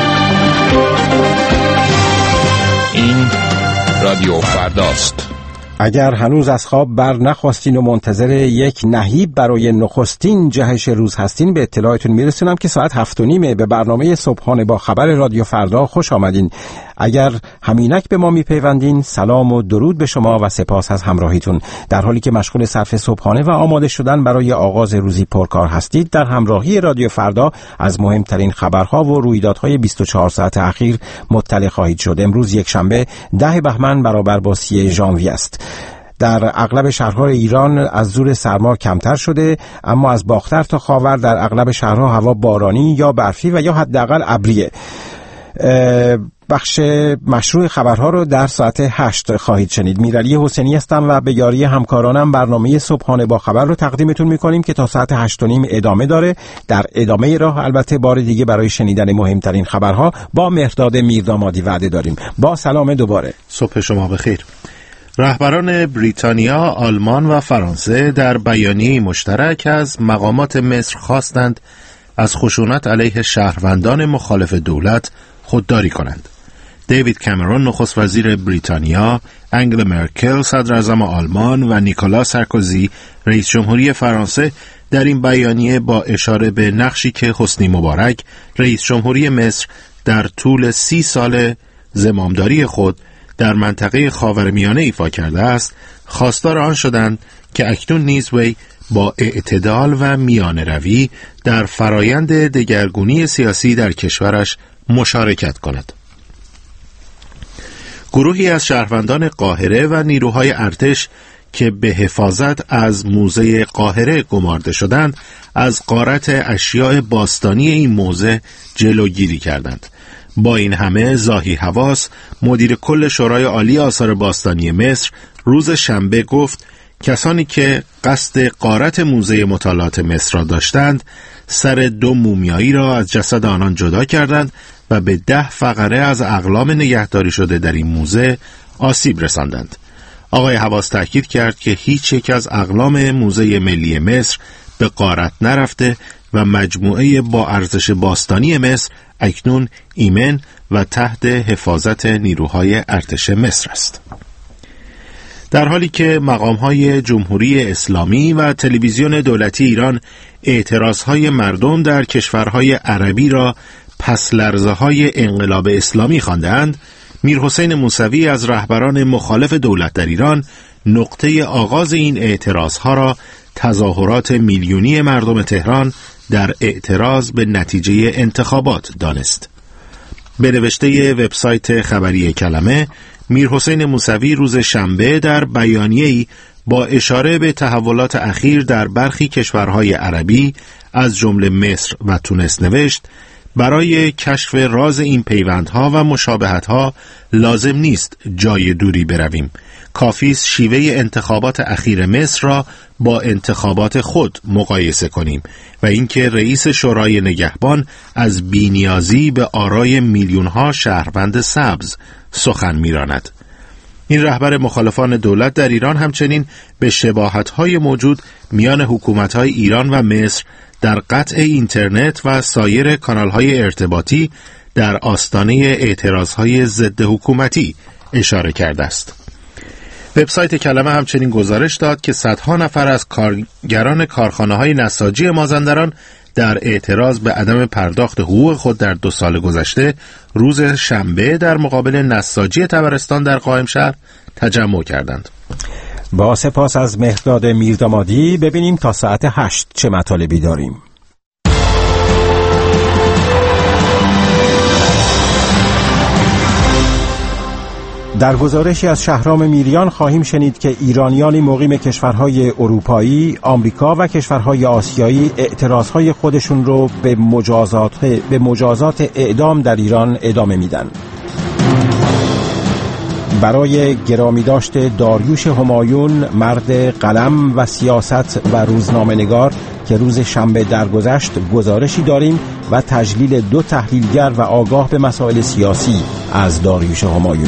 رادیو فرداست. اگر هنوز از خواب بر نخواستین و منتظر یک نهیب برای نخستین جهش روز هستین، به اطلاعتون میرسونم که ساعت 7:30 به برنامه صبحانه با خبر رادیو فردا خوش آمدین. اگر همینک به ما میپیوندین، سلام و درود به شما و سپاس از همراهیتون. در حالی که مشغول صرف صبحانه و آماده شدن برای آغاز روزی پرکار هستید، در همراهی رادیو فردا از مهمترین خبرها و رویدادهای 24 ساعت اخیر مطلع خواهید شد. امروز یکشنبه 10 بهمن برابر با 30 ژانویه است. در اغلب شهرهای ایران از زور سرما کمتر شده، اما از باختر تا خاور در اغلب شهرها هوا بارانی یا برفی و یا حداقل ابریه. بخش مشروع خبرها رو در ساعت 8 خواهید شنید. میرعلی حسینی هستم و به یاری همکارانم برنامه صبحانه با خبر رو تقدیمتون میکنیم که تا ساعت 8:30 ادامه داره. در ادامه راه البته بار دیگه برای شنیدن مهمترین خبرها با مهرداد میردامادی وعده داریم. با سلام دوباره. صبح شما بخیر. رهبران بریتانیا، آلمان و فرانسه در بیانیه مشترک از مقامات مصر خواستند از خشونت علیه شهروندان مخالف دولت خودداری کنند. دیوید کامرون نخست وزیر بریتانیا، انگلا مرکل صدر اعظم آلمان و نیکولا سارکوزی رئیس جمهوری فرانسه در این بیانیه با اشاره به نقشی که حسنی مبارک رئیس جمهوری مصر در طول 30 سال زمامداری خود در منطقه خاورمیانه ایفا کرده است، خواستار آن شدند که اکنون نیز وی با اعتدال و میانه روی در فرایند دگرگونی سیاسی در کشورش مشارکت کند. گروهی از شهروندان قاهره و نیروهای ارتش که به حفاظت از موزه قاهره گمارده شدند، از غارت اشیاء باستانی این موزه جلوگیری کردند. با این همه زاهی حواس، مدیر کل شورای عالی آثار باستانی مصر، روز شنبه گفت کسانی که قصد غارت موزه مطالعات مصر را داشتند، سر 2 مومیایی را از جسد آنان جدا کردند و به 10 فقره از اقلام نگهداری شده در این موزه آسیب رساندند. آقای حواس تاکید کرد که هیچ یک از اقلام موزه ملی مصر به غارت نرفته و مجموعه با ارزش باستانی مصر اکنون ایمن و تحت حفاظت نیروهای ارتش مصر است. در حالی که مقام‌های جمهوری اسلامی و تلویزیون دولتی ایران اعتراضهای مردم در کشورهای عربی را پس لرزه‌های انقلاب اسلامی خواندند، میرحسین موسوی از رهبران مخالف دولت در ایران نقطه آغاز این اعتراضها را تظاهرات میلیونی مردم تهران در اعتراض به نتیجه انتخابات دانست. به نوشته وبسایت خبری کلمه، میرحسین موسوی روز شنبه در بیانیه‌ای با اشاره به تحولات اخیر در برخی کشورهای عربی از جمله مصر و تونس نوشت: برای کشف راز این پیوندها و مشابهتها لازم نیست جای دوری برویم. کافی است شیوه انتخابات اخیر مصر را با انتخابات خود مقایسه کنیم و اینکه رئیس شورای نگهبان از بی‌نیازی به آرای میلیون‌ها شهروند سبز سخن می‌راند. این رهبر مخالفان دولت در ایران همچنین به شباهت‌های موجود میان حکومت‌های ایران و مصر در قطع اینترنت و سایر کانال‌های ارتباطی در آستانه اعتراض‌های ضد حکومتی اشاره کرده است. وبسایت کلمه همچنین گزارش داد که صدها نفر از کارگران کارخانه‌های نساجی مازندران در اعتراض به عدم پرداخت حقوق خود در 2 سال گذشته روز شنبه در مقابل نساجی طبرستان در قائمشهر تجمع کردند. با سپاس از مهرداد میردامادی، ببینیم تا ساعت 8 چه مطالبی داریم. در گزارشی از شهرام میریان خواهیم شنید که ایرانیان مقیم کشورهای اروپایی، آمریکا و کشورهای آسیایی اعتراضهای خودشون رو به مجازات اعدام در ایران ادامه میدن. برای گرامی داشته داریوش همایون، مرد قلم و سیاست و روزنامه‌نگار که روز شنبه درگذشت، گزارشی داریم و تجلیل 2 تحلیلگر و آگاه به مسائل سیاسی از داریوش همایون.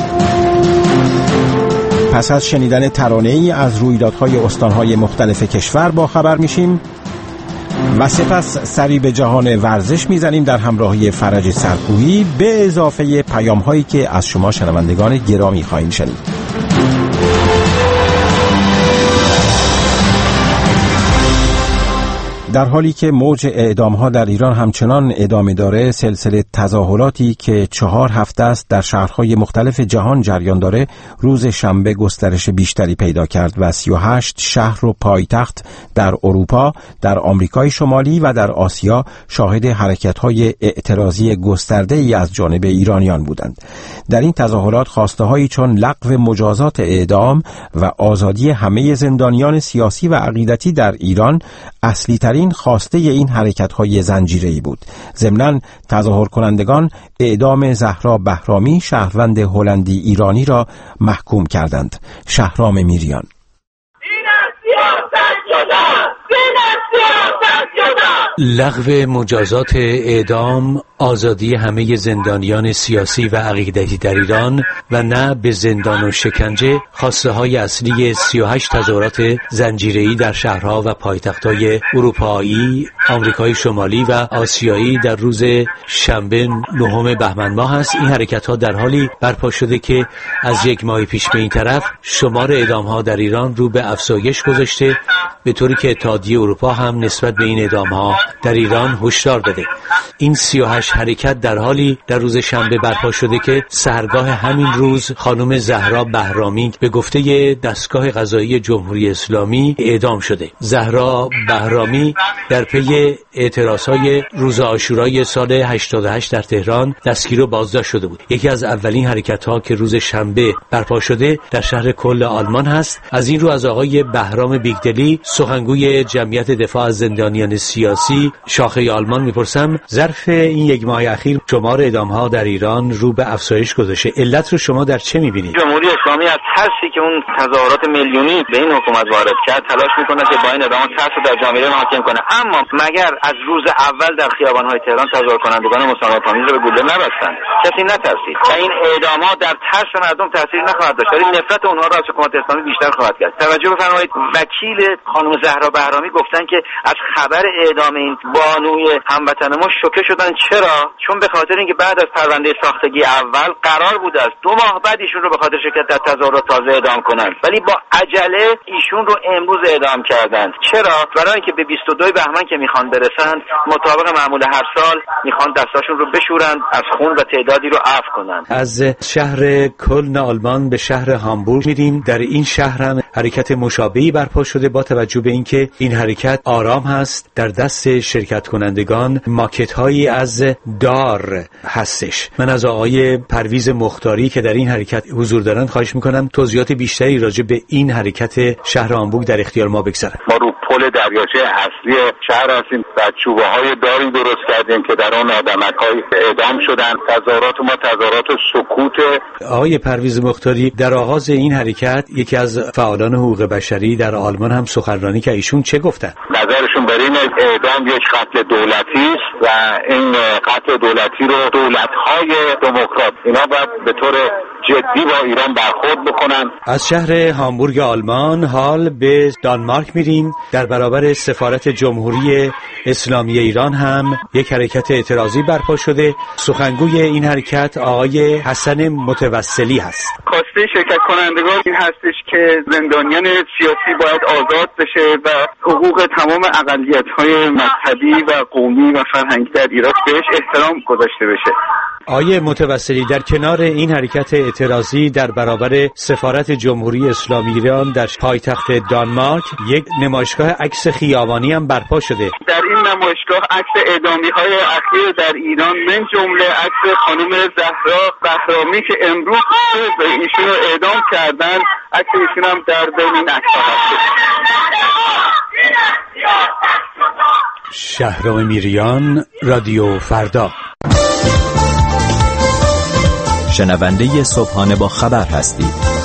پس از شنیدن ترانه‌ای از رویدادهای استانهای مختلف کشور با خبر میشیم و سپس سری به جهان ورزش میزنیم در همراهی فرج سرکویی، به اضافه پیام‌هایی که از شما شنوندگان گرامی خواهیم شنید. در حالی که موج اعدام‌ها در ایران همچنان ادامه داره، سلسله تظاهراتی که 4 هفته است در شهرهای مختلف جهان جریان داره، روز شنبه گسترش بیشتری پیدا کرد و 38 شهر و پایتخت در اروپا، در آمریکای شمالی و در آسیا شاهد حرکت‌های اعتراضی گسترده‌ای از جانب ایرانیان بودند. در این تظاهرات خواسته‌هایی چون لغو مجازات اعدام و آزادی همه زندانیان سیاسی و عقیدتی در ایران اصلی ترین خواسته این حرکت‌های زنجیره‌ای بود. ضمناً تظاهر کنندگان اعدام زهرا بهرامی، شهروند هلندی ایرانی را محکوم کردند. شهرام میریان: لغو مجازات اعدام، آزادی همه زندانیان سیاسی و عقیدتی در ایران و نه به زندان و شکنجه خواسته های اصلی 38 تظاهرات زنجیره‌ای در شهرها و پایتخت‌های اروپایی، آمریکای شمالی و آسیایی در روز شنبه 9 بهمن ماه است. این حرکت‌ها در حالی برپا شده که از یک ماه پیش به این طرف شمار اعدام‌ها در ایران رو به افزایش گذاشته، به طوری که اتحادیه اروپا هم نسبت به این اعدام‌ها در ایران هشدار داده. این 38 حرکت در حالی در روز شنبه برپا شده که سحرگاه همین روز خانم زهرا بهرامی به گفته دستگاه قضایی جمهوری اسلامی اعدام شده. زهرا بهرامی در پی اعتراضهای روز عاشورای سال 88 در تهران دستگیر و بازداشت شده بود. یکی از اولین حرکت‌ها که روز شنبه برپا شده در شهر کل آلمان هست. از این رو از آقای بهرام بیگدلی، سخنگوی جمعیت دفاع از زندانیان سیاسی شاخه آلمان میپرسم، ظرف این یک ماه اخیر شمار اعدام‌ها در ایران رو به افزایش گذاشته. علت رو شما در چه می‌بینید؟ جمهوری اسلامی از ترسی که اون تظاهرات میلیونی به این حکومت وارد کرد تلاش میکنه که با این اعدام ترس رو در جامعه حاکم کنه. اما مگر از روز اول در خیابان‌های تهران تظاهر کنندگان مسالمت‌آمیز رو به گلوله نبستند؟ کسی نترسید و این اعدام‌ها در ترس مردم تاثیر نخواهد داشت، ولی نفرت اونها را از حکومت اسلامی بیشتر خواهد کرد. توجه بفرمایید، وکیل خانم زهرا بهرامی گفتن که از خبر اعدام این بانوی هموطن ما شوکه شدن. چرا؟ چون به خاطر اینکه بعد از پرونده ساختگی اول قرار بود است 2 ماه بعد ایشون رو به خاطر شرکت در تظاهرات تازه اعدام کنند، ولی با عجله ایشون رو امروز اعدام کردند. چرا؟ برای اینکه به 22 بهمن که میخوان برسند، مطابق معمول هر سال میخوان دستاشون رو بشورند، از خون و تعدادی رو عفو کنند. از شهر کلن آلمان به شهر هامبورگ میریم. در این شهر هم حرکت مشابهی برپا شده، با توجه به اینکه این حرکت آرام هست. در دست شرکت کنندگان ماکت هایی از دار هستش. من از آقای پرویز مختاری که در این حرکت حضور دارند خواهش میکنم توضیحات بیشتری راجع به این حرکت شهر هامبورگ در اختیار ما بگذارن. ما رو پل دریاچه اصلی شهر هستیم و چوبه‌های داری درست کردیم که در اون آدمک‌های اعدام شدن. تظاهرات ما تظاهرات سکوت. آقای پرویز مختاری، در آغاز این حرکت یکی از فعالان حقوق بشری در آلمان هم سخنرانی که ایشون چه گفتن؟ نظرشون بر این اعدام یک قتل دولتی است و این قتل دولتی رو دولت‌های دموکرات اینا باید به طور جدی با ایران برخورد بکنن. از شهر هامبورگ آلمان حال به دانمارک میریم. در برابر سفارت جمهوری اسلامی ایران هم یک حرکت اعتراضی برپا شده. سخنگوی این حرکت آقای حسن متوسلی هست. خواسته شرکت کنندگان این هستش که زندانیان سیاسی باید آزاد بشه و حقوق تمام اقلیت‌های مذهبی و قومی و فرهنگی در ایران بهش احترام گذاشته بشه. آقای متوسلی، در کنار این حرکت اعتراضی در برابر سفارت جمهوری اسلامی ایران در پایتخت دانمارک یک نمایشگاه عکس خیابانی هم برپا شده. در این نمایشگاه عکس اعدامی‌های اخیر در ایران من جمله عکس خانم زهرا بهرامی که امروز به ایشون رو اعدام کردن، عکس ایشون هم در بین این عکس‌ها هست. شهرام میریان، رادیو فردا. شنونده صبحانه با خبر هستید.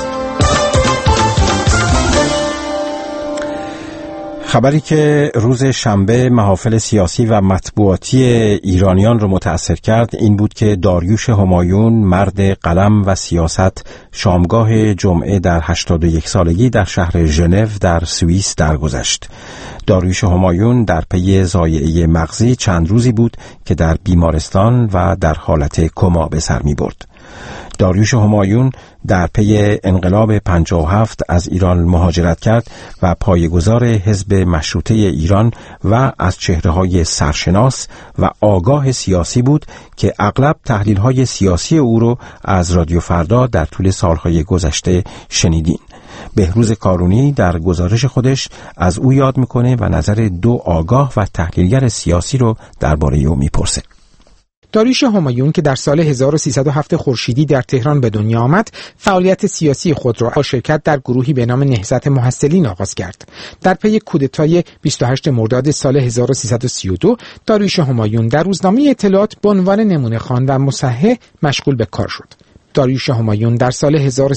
خبری که روز شنبه محافل سیاسی و مطبوعاتی ایرانیان رو متأثر کرد این بود که داریوش همایون، مرد قلم و سیاست، شامگاه جمعه در 81 سالگی در شهر ژنو در سوئیس درگذشت. داریوش همایون در پی ضایعه مغزی چند روزی بود که در بیمارستان و در حالت کما به سر می برد. داریوش همایون در پی انقلاب 57 از ایران مهاجرت کرد و پایه‌گذار حزب مشروطه ایران و از چهره‌های سرشناس و آگاه سیاسی بود که اغلب تحلیل‌های سیاسی او رو از رادیو فردا در طول سالهای گذشته شنیدین. بهروز کارونی در گزارش خودش از او یاد میکنه و نظر دو آگاه و تحلیلگر سیاسی رو درباره او میپرسه. داریوش همایون که در سال 1307 خورشیدی در تهران به دنیا آمد، فعالیت سیاسی خود را با شرکت در گروهی به نام نهضت محصلین آغاز کرد. در پی کودتای 28 مرداد سال 1332 داریوش همایون در روزنامه اطلاعات به عنوان نمونه‌خوان و مصحح مشغول به کار شد. داریوش همایون در سال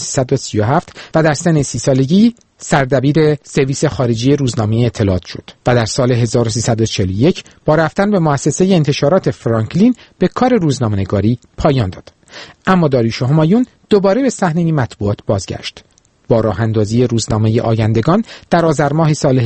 1337 و در سن 30 سالگی سردبیر سرویس خارجی روزنامه اطلاعات شد و در سال 1341 با رفتن به مؤسسه انتشارات فرانکلین به کار روزنامه‌نگاری پایان داد. اما داریوش همایون دوباره به صحنه مطبوعات بازگشت با راه اندازی روزنامه آیندگان در آذر ماه سال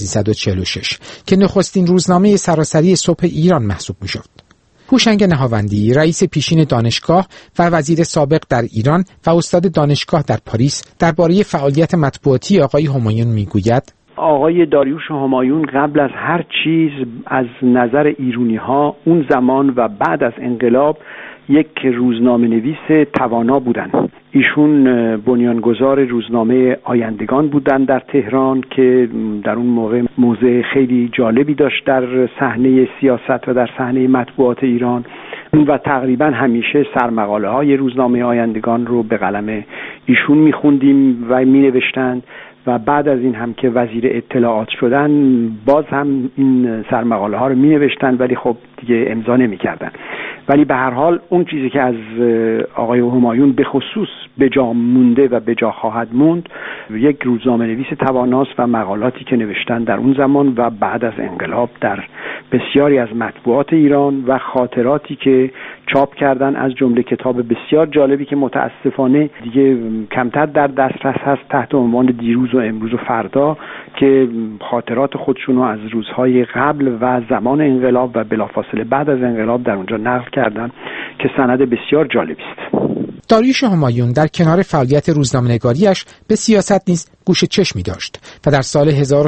1346 که نخستین روزنامه سراسری صبح ایران محسوب می‌شد. هوشنگ نهاوندی، رئیس پیشین دانشگاه و وزیر سابق در ایران و استاد دانشگاه در پاریس، درباره فعالیت مطبوعاتی آقای همایون میگوید: آقای داریوش همایون قبل از هر چیز از نظر ایرونی‌ها اون زمان و بعد از انقلاب یک روزنامه نویس توانا بودند. ایشون بنیانگذار روزنامه آیندگان بودند در تهران که در اون موقع موضع خیلی جالبی داشت در صحنه سیاست و در صحنه مطبوعات ایران و تقریبا همیشه سرمقاله های روزنامه آیندگان رو به قلم ایشون میخوندیم و مینوشتند و بعد از این هم که وزیر اطلاعات شدن باز هم این سرمقاله ها رو مینوشتند ولی خب دیگه امضا نمی‌کردن. ولی به هر حال اون چیزی که از آقای همایون به خصوص به جا مونده و به جا خواهد موند یک روزنامه نویس تواناست و مقالاتی که نوشتن در اون زمان و بعد از انقلاب در بسیاری از مطبوعات ایران و خاطراتی که چاپ کردن، از جمله کتاب بسیار جالبی که متاسفانه دیگه کمتر در دسترس هست تحت عنوان دیروز و امروز و فردا، که خاطرات خودشون رو از روزهای قبل و زمان انقلاب و بلافاصله بعد از انقلاب در اونجا نقل کردن که سند بسیار جالبی است. داریوش همایون در کنار فعالیت روزنامه‌نگاری‌اش به سیاست نیز گوش چشمی داشت و در سال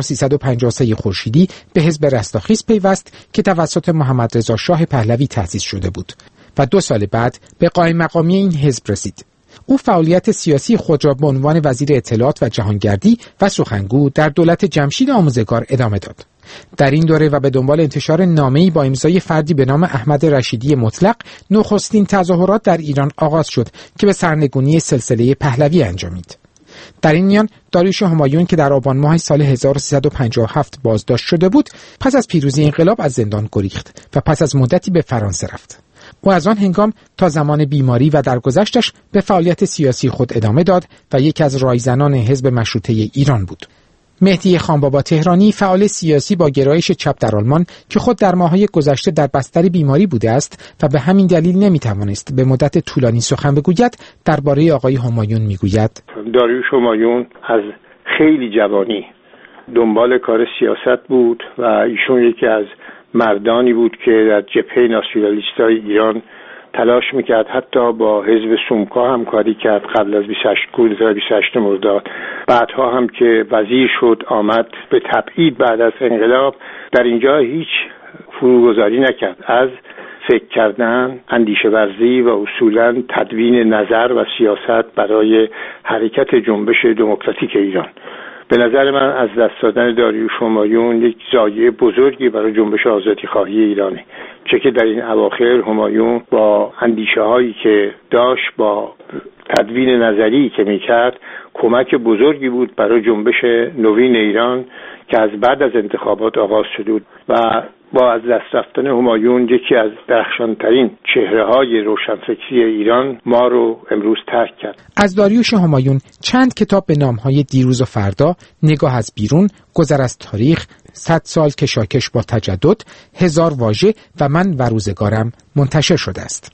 1353 خورشیدی به حزب رستاخیز پیوست که توسط محمد رضا شاه پهلوی تأسیس شده بود و 2 سال بعد به قائم مقامی این حزب رسید. او فعالیت سیاسی خود را به عنوان وزیر اطلاعات و جهانگردی و سخنگو در دولت جمشید آموزگار ادامه داد. در این دوره و به دنبال انتشار نامه‌ای با امضای فردی به نام احمد رشیدی مطلق، نخستین تظاهرات در ایران آغاز شد که به سرنگونی سلسله پهلوی انجامید. در این میان داریوش همایون که در آبان ماه سال 1357 بازداشت شده بود، پس از پیروزی انقلاب از زندان گریخت و پس از مدتی به فرانسه رفت. او از آن هنگام تا زمان بیماری و درگذشتش به فعالیت سیاسی خود ادامه داد و یکی از رایزنان حزب مشروطه ایران بود. مهدی خانبابا تهرانی، فعال سیاسی با گرایش چپ در آلمان که خود در ماه‌های گذشته در بستر بیماری بوده است و به همین دلیل نمی‌توانست به مدت طولانی سخن بگوید، درباره آقای همایون می‌گوید: داریوش همایون از خیلی جوانی دنبال کار سیاست بود و ایشون یکی از مردانی بود که در جبهه ناسیونالیستای ایران تلاش میکرد، حتی با حزب سومکا هم کاری کرد قبل از 28 مرداد. بعدها هم که وزیر شد آمد به تبعید بعد از انقلاب، در اینجا هیچ فروگذاری نکرد از فکر کردن، اندیشه ورزی و اصولاً تدوین نظر و سیاست برای حرکت جنبش دموکراتیک ایران. به نظر من از دست دادن داریوش همایون یک ضایعه بزرگی برای جنبش آزادی خواهی ایرانه، چه که در این اواخر همایون با اندیشه هایی که داشت، با تدوین نظری که میکرد، کمک بزرگی بود برای جنبش نوین ایران که از بعد از انتخابات آغاز شده بود و با از دست رفتن همایون یکی از درخشانترین چهره‌های روشنفکری ایران ما رو امروز ترک کرد. از داریوش همایون چند کتاب به نام‌های دیروز و فردا، نگاه از بیرون، گذر از تاریخ، 100 سال کشاکش با تجدد، 1000 واژه و من و روزگارم منتشر شده است.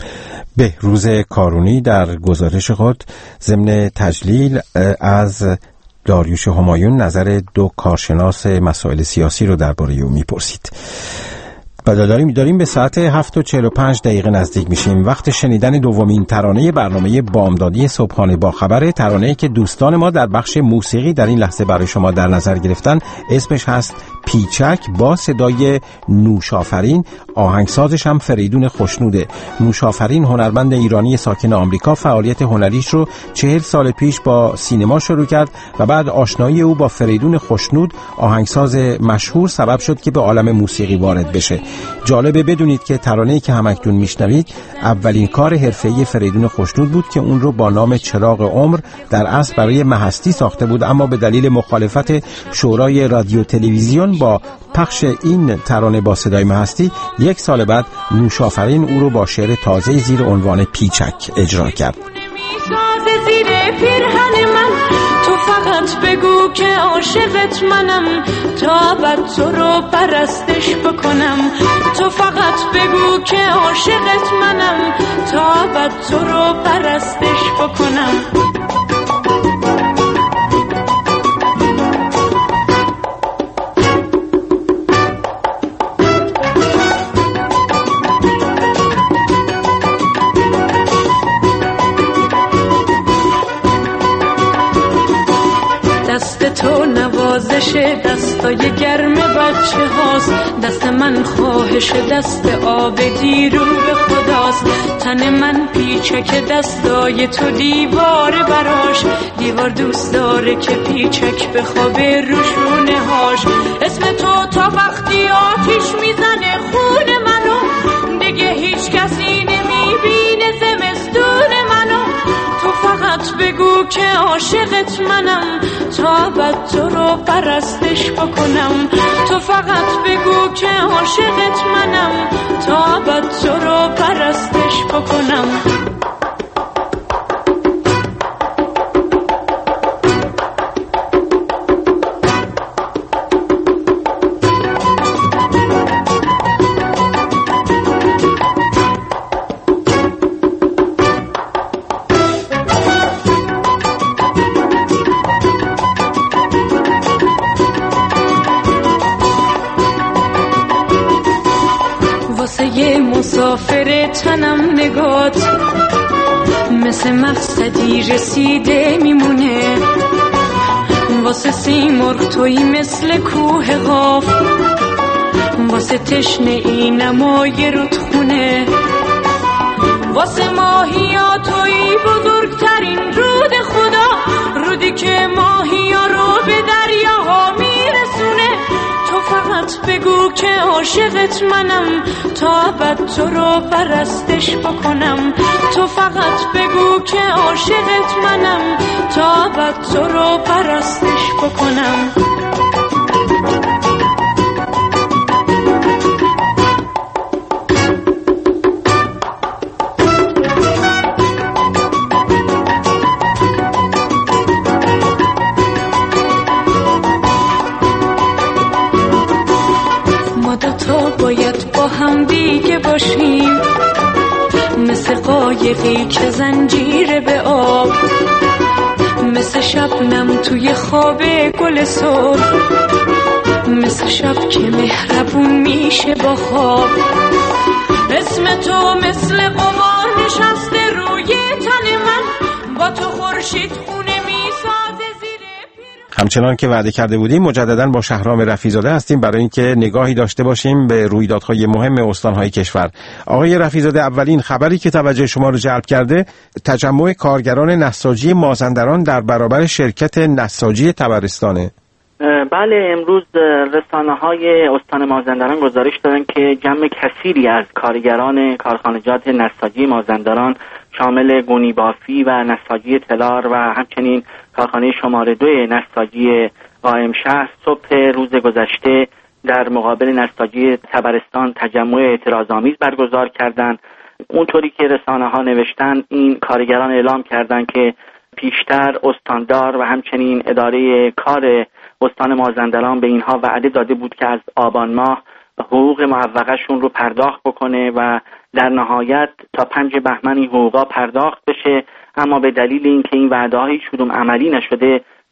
بهروز کارونی در گزارش خود ضمن تجلیل از داریوش همایون نظر 2 کارشناس مسائل سیاسی رو درباره او میپرسید. و داریم به ساعت 7:45 نزدیک میشیم. وقت شنیدن دومین ترانه برنامه بامدادی صبحانه با خبر، ترانه‌ای که دوستان ما در بخش موسیقی در این لحظه برای شما در نظر گرفتن. اسمش هست پیچک با صدای نوشافرین، آهنگسازش هم فریدون خوشنوده. نوشافرین هنرمند ایرانی ساکن آمریکا فعالیت هنریش رو 40 سال پیش با سینما شروع کرد و بعد آشنایی او با فریدون خوشنود، آهنگساز مشهور، سبب شد که به عالم موسیقی وارد بشه. جالبه بدونید که ترانه‌ای که همکنون میشنوید اولین کار حرفه‌ای فریدون خوشنود بود که اون رو با نام چراغ عمر در اصل برای مهستی ساخته بود، اما به دلیل مخالفت شورای رادیو تلویزیون با پخش این ترانه با صدای مهستی 1 سال بعد نوشافرین او رو با شعر تازه زیر عنوان پیچک اجرا کرد. تو فقط بگو که عاشقت منم تا ابد تو رو پرستش بکنم. تو فقط بگو که عاشقت منم تا ابد تو رو پرستش بکنم. دست تو نوازش دستای گرم بچه هاست، دست من خواهش دست آب دیرو به خداست. تن من پیچک دستای تو دیوار براش، دیوار دوست داره که پیچک بخوابه روشونه هاش. اسم تو تا وقتی آتیش میزنه خون منو، دیگه هیچ کسی نمیبینه زمستون منو. تو فقط بگو که عاشقت منم تا ابد تو رو پرستش بکنم. تو فقط بگو که عاشقت منم تا ابد تو رو پرستش بکنم. مسافر تنم نگات مثل مقصدی رسیده میمونه، واسه سیمرغ تویی مثل کوه قاف، واسه تشنه این نمای رودخونه، واسه ماهیا تویی بزرگترین رود خدا، رودی که ماهیا رو به دریاها میرسونه. تو فقط بگو که عاشقت منم تا ابد تو رو پرستش بکنم. تو فقط بگو که عاشقت منم تا ابد تو رو پرستش بکنم. باید با هم دیگه باشیم، مثل قایقی که زنجیره به آب، مثل شبنم توی خواب گل سرخ، مثل شب که مهربون میشه با خواب. اسم تو مثل قمار نشسته روی تن من، با تو خورشید خونه میسازه. همچنان که وعده کرده بودیم مجددا با شهرام رفیع‌زاده هستیم برای اینکه نگاهی داشته باشیم به رویدادهای مهم استانهای کشور. آقای رفیع‌زاده، اولین خبری که توجه شما رو جلب کرده تجمع کارگران نساجی مازندران در برابر شرکت نساجی طبرستانه. بله، امروز رسانه‌های استان مازندران گزارش دادن که جمع کثیری از کارگران کارخانجات نساجی مازندران شامل گونی بافی و نساجی تلار و همچنین کارخانه شماره 2 نساجی قائم شهر صبح روز گذشته در مقابل نساجی طبرستان تجمع اعتراض‌آمیز برگزار کردند. اونطوری که رسانه‌ها نوشتن، این کارگران اعلام کردند که پیشتر استاندار و همچنین اداره کار استان مازندران به اینها وعده داده بود که از آبان ماه حقوق معوقه‌شون رو پرداخت بکنه و در نهایت تا 5 بهمن این حقوقا پرداخت بشه، اما به دلیل اینکه این وعده‌ها هیچ کدوم عملی نشده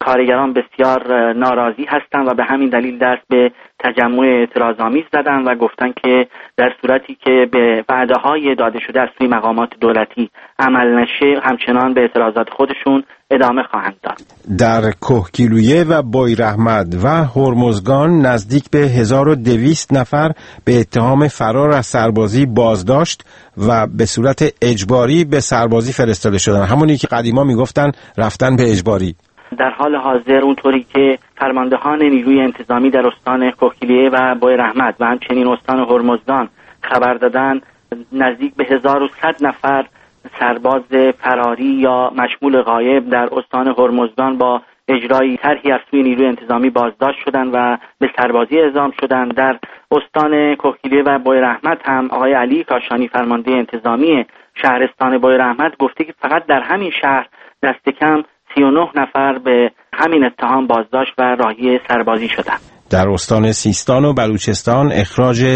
کارگران بسیار ناراضی هستند و به همین دلیل دست به تجمع اعتراض‌آمیز زدند و گفتند که در صورتی که به وعده‌های داده شده از سوی مقامات دولتی عمل نشه همچنان به اعتراضات خودشون ادامه خواهند داد. در کهگیلویه و بویراحمد و هرمزگان نزدیک به 1200 نفر به اتهام فرار از سربازی بازداشت و به صورت اجباری به سربازی فرستاده شدن، همونی که قدیما میگفتن رفتن به اجباری. در حال حاضر اونطوری که فرماندهان نیروی انتظامی در استان کهگیلویه و بویراحمد و همچنین استان هرمزگان خبر دادن، نزدیک به 1100 نفر سرباز فراری یا مشمول غایب در استان هرمزگان با اجرای طرحی از سوی نیروی انتظامی بازداشت شدند و به سربازی اعزام شدند. در استان کهگیلویه و بویراحمد هم آقای علی کاشانی فرمانده انتظامی شهرستان بویراحمد گفته که فقط در همین شهر دست کم 39 نفر به همین اتهام بازداشت و راهی سربازی شدند. در استان سیستان و بلوچستان اخراج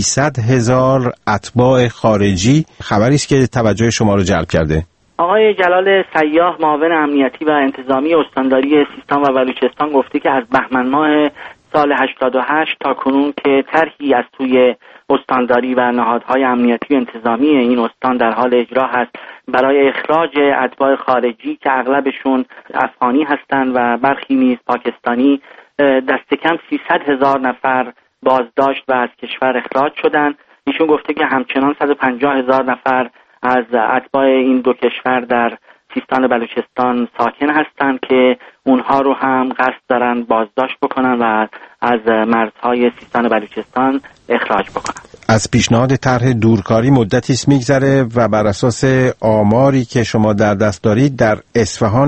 300,000 اتباع خارجی خبری است که توجه شما رو جلب کرده. آقای جلال سیاح معاون امنیتی و انتظامی استانداری سیستان و بلوچستان گفته که از بهمن ماه سال 88 تا کنون که طرحی از سوی استانداری و نهادهای امنیتی و انتظامی این استان در حال اجرا هست برای اخراج اتباع خارجی که اغلبشون افغانی هستند و برخی نیز پاکستانی، دست کم 300,000 نفر بازداشت و از کشور اخراج شدند. ایشون گفته که همچنان 150,000 نفر از اتباع این دو کشور در سیستان و بلوچستان ساکن هستند که اونها رو هم قصد دارن بازداشت بکنن و از مرزهای سیستان و بلوچستان اخراج بکنن. از پیشنهاد طرح دورکاری مدتی است میگذره و بر اساس آماری که شما در دست دارید در اصفهان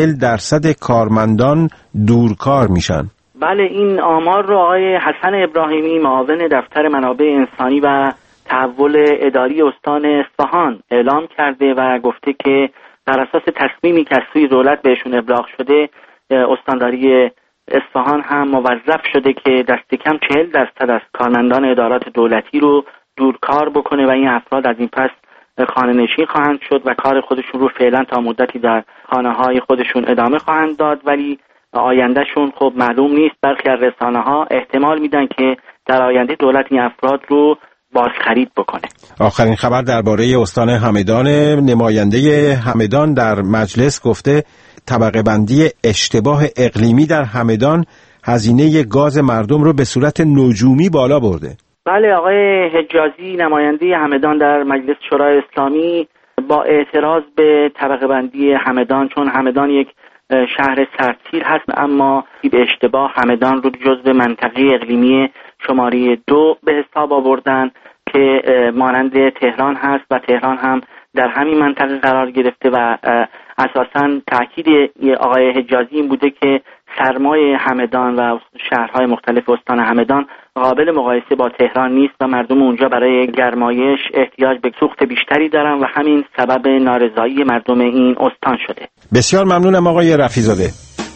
40% کارمندان دورکار میشن. بله، این آمار رو آقای حسن ابراهیمی معاون دفتر منابع انسانی و تحول اداری استان اصفهان اعلام کرده و گفته که بر اساس تصمیمی که از سوی دولت بهشون ابلاغ شده استانداری اصفهان هم موظف شده که دست کم 40% از کارمندان ادارات دولتی رو دورکار بکنه و این افراد از این پس خانه نشین خواهند شد و کار خودشون رو فعلا تا مدتی در خانه های خودشون ادامه خواهند داد، ولی آیندهشون خب معلوم نیست. برخی از رسانه ها احتمال میدن که در آینده دولت این افراد رو بازخرید بکنه. آخرین خبر درباره استان همدان، نماینده همدان در مجلس گفته طبقه بندی اشتباه اقلیمی در همدان هزینه گاز مردم رو به صورت نجومی بالا برده. بله، آقای حجازی نماینده همدان در مجلس شورای اسلامی با اعتراض به طبقه بندی همدان، چون همدان یک شهر سردسیر هست اما به اشتباه همدان رو جزو منطقه اقلیمی شماره 2 به حساب آوردن که مانند تهران هست و تهران هم در همین منطقه قرار گرفته و اساساً تاکید آقای حجازی این بوده که سرمای همدان و شهرهای مختلف استان همدان قابل مقایسه با تهران نیست و مردم اونجا برای گرمایش احتیاج به سوخت بیشتری دارن و همین سبب نارضایی مردم این استان شده. بسیار ممنونم آقای رفیع‌زاده.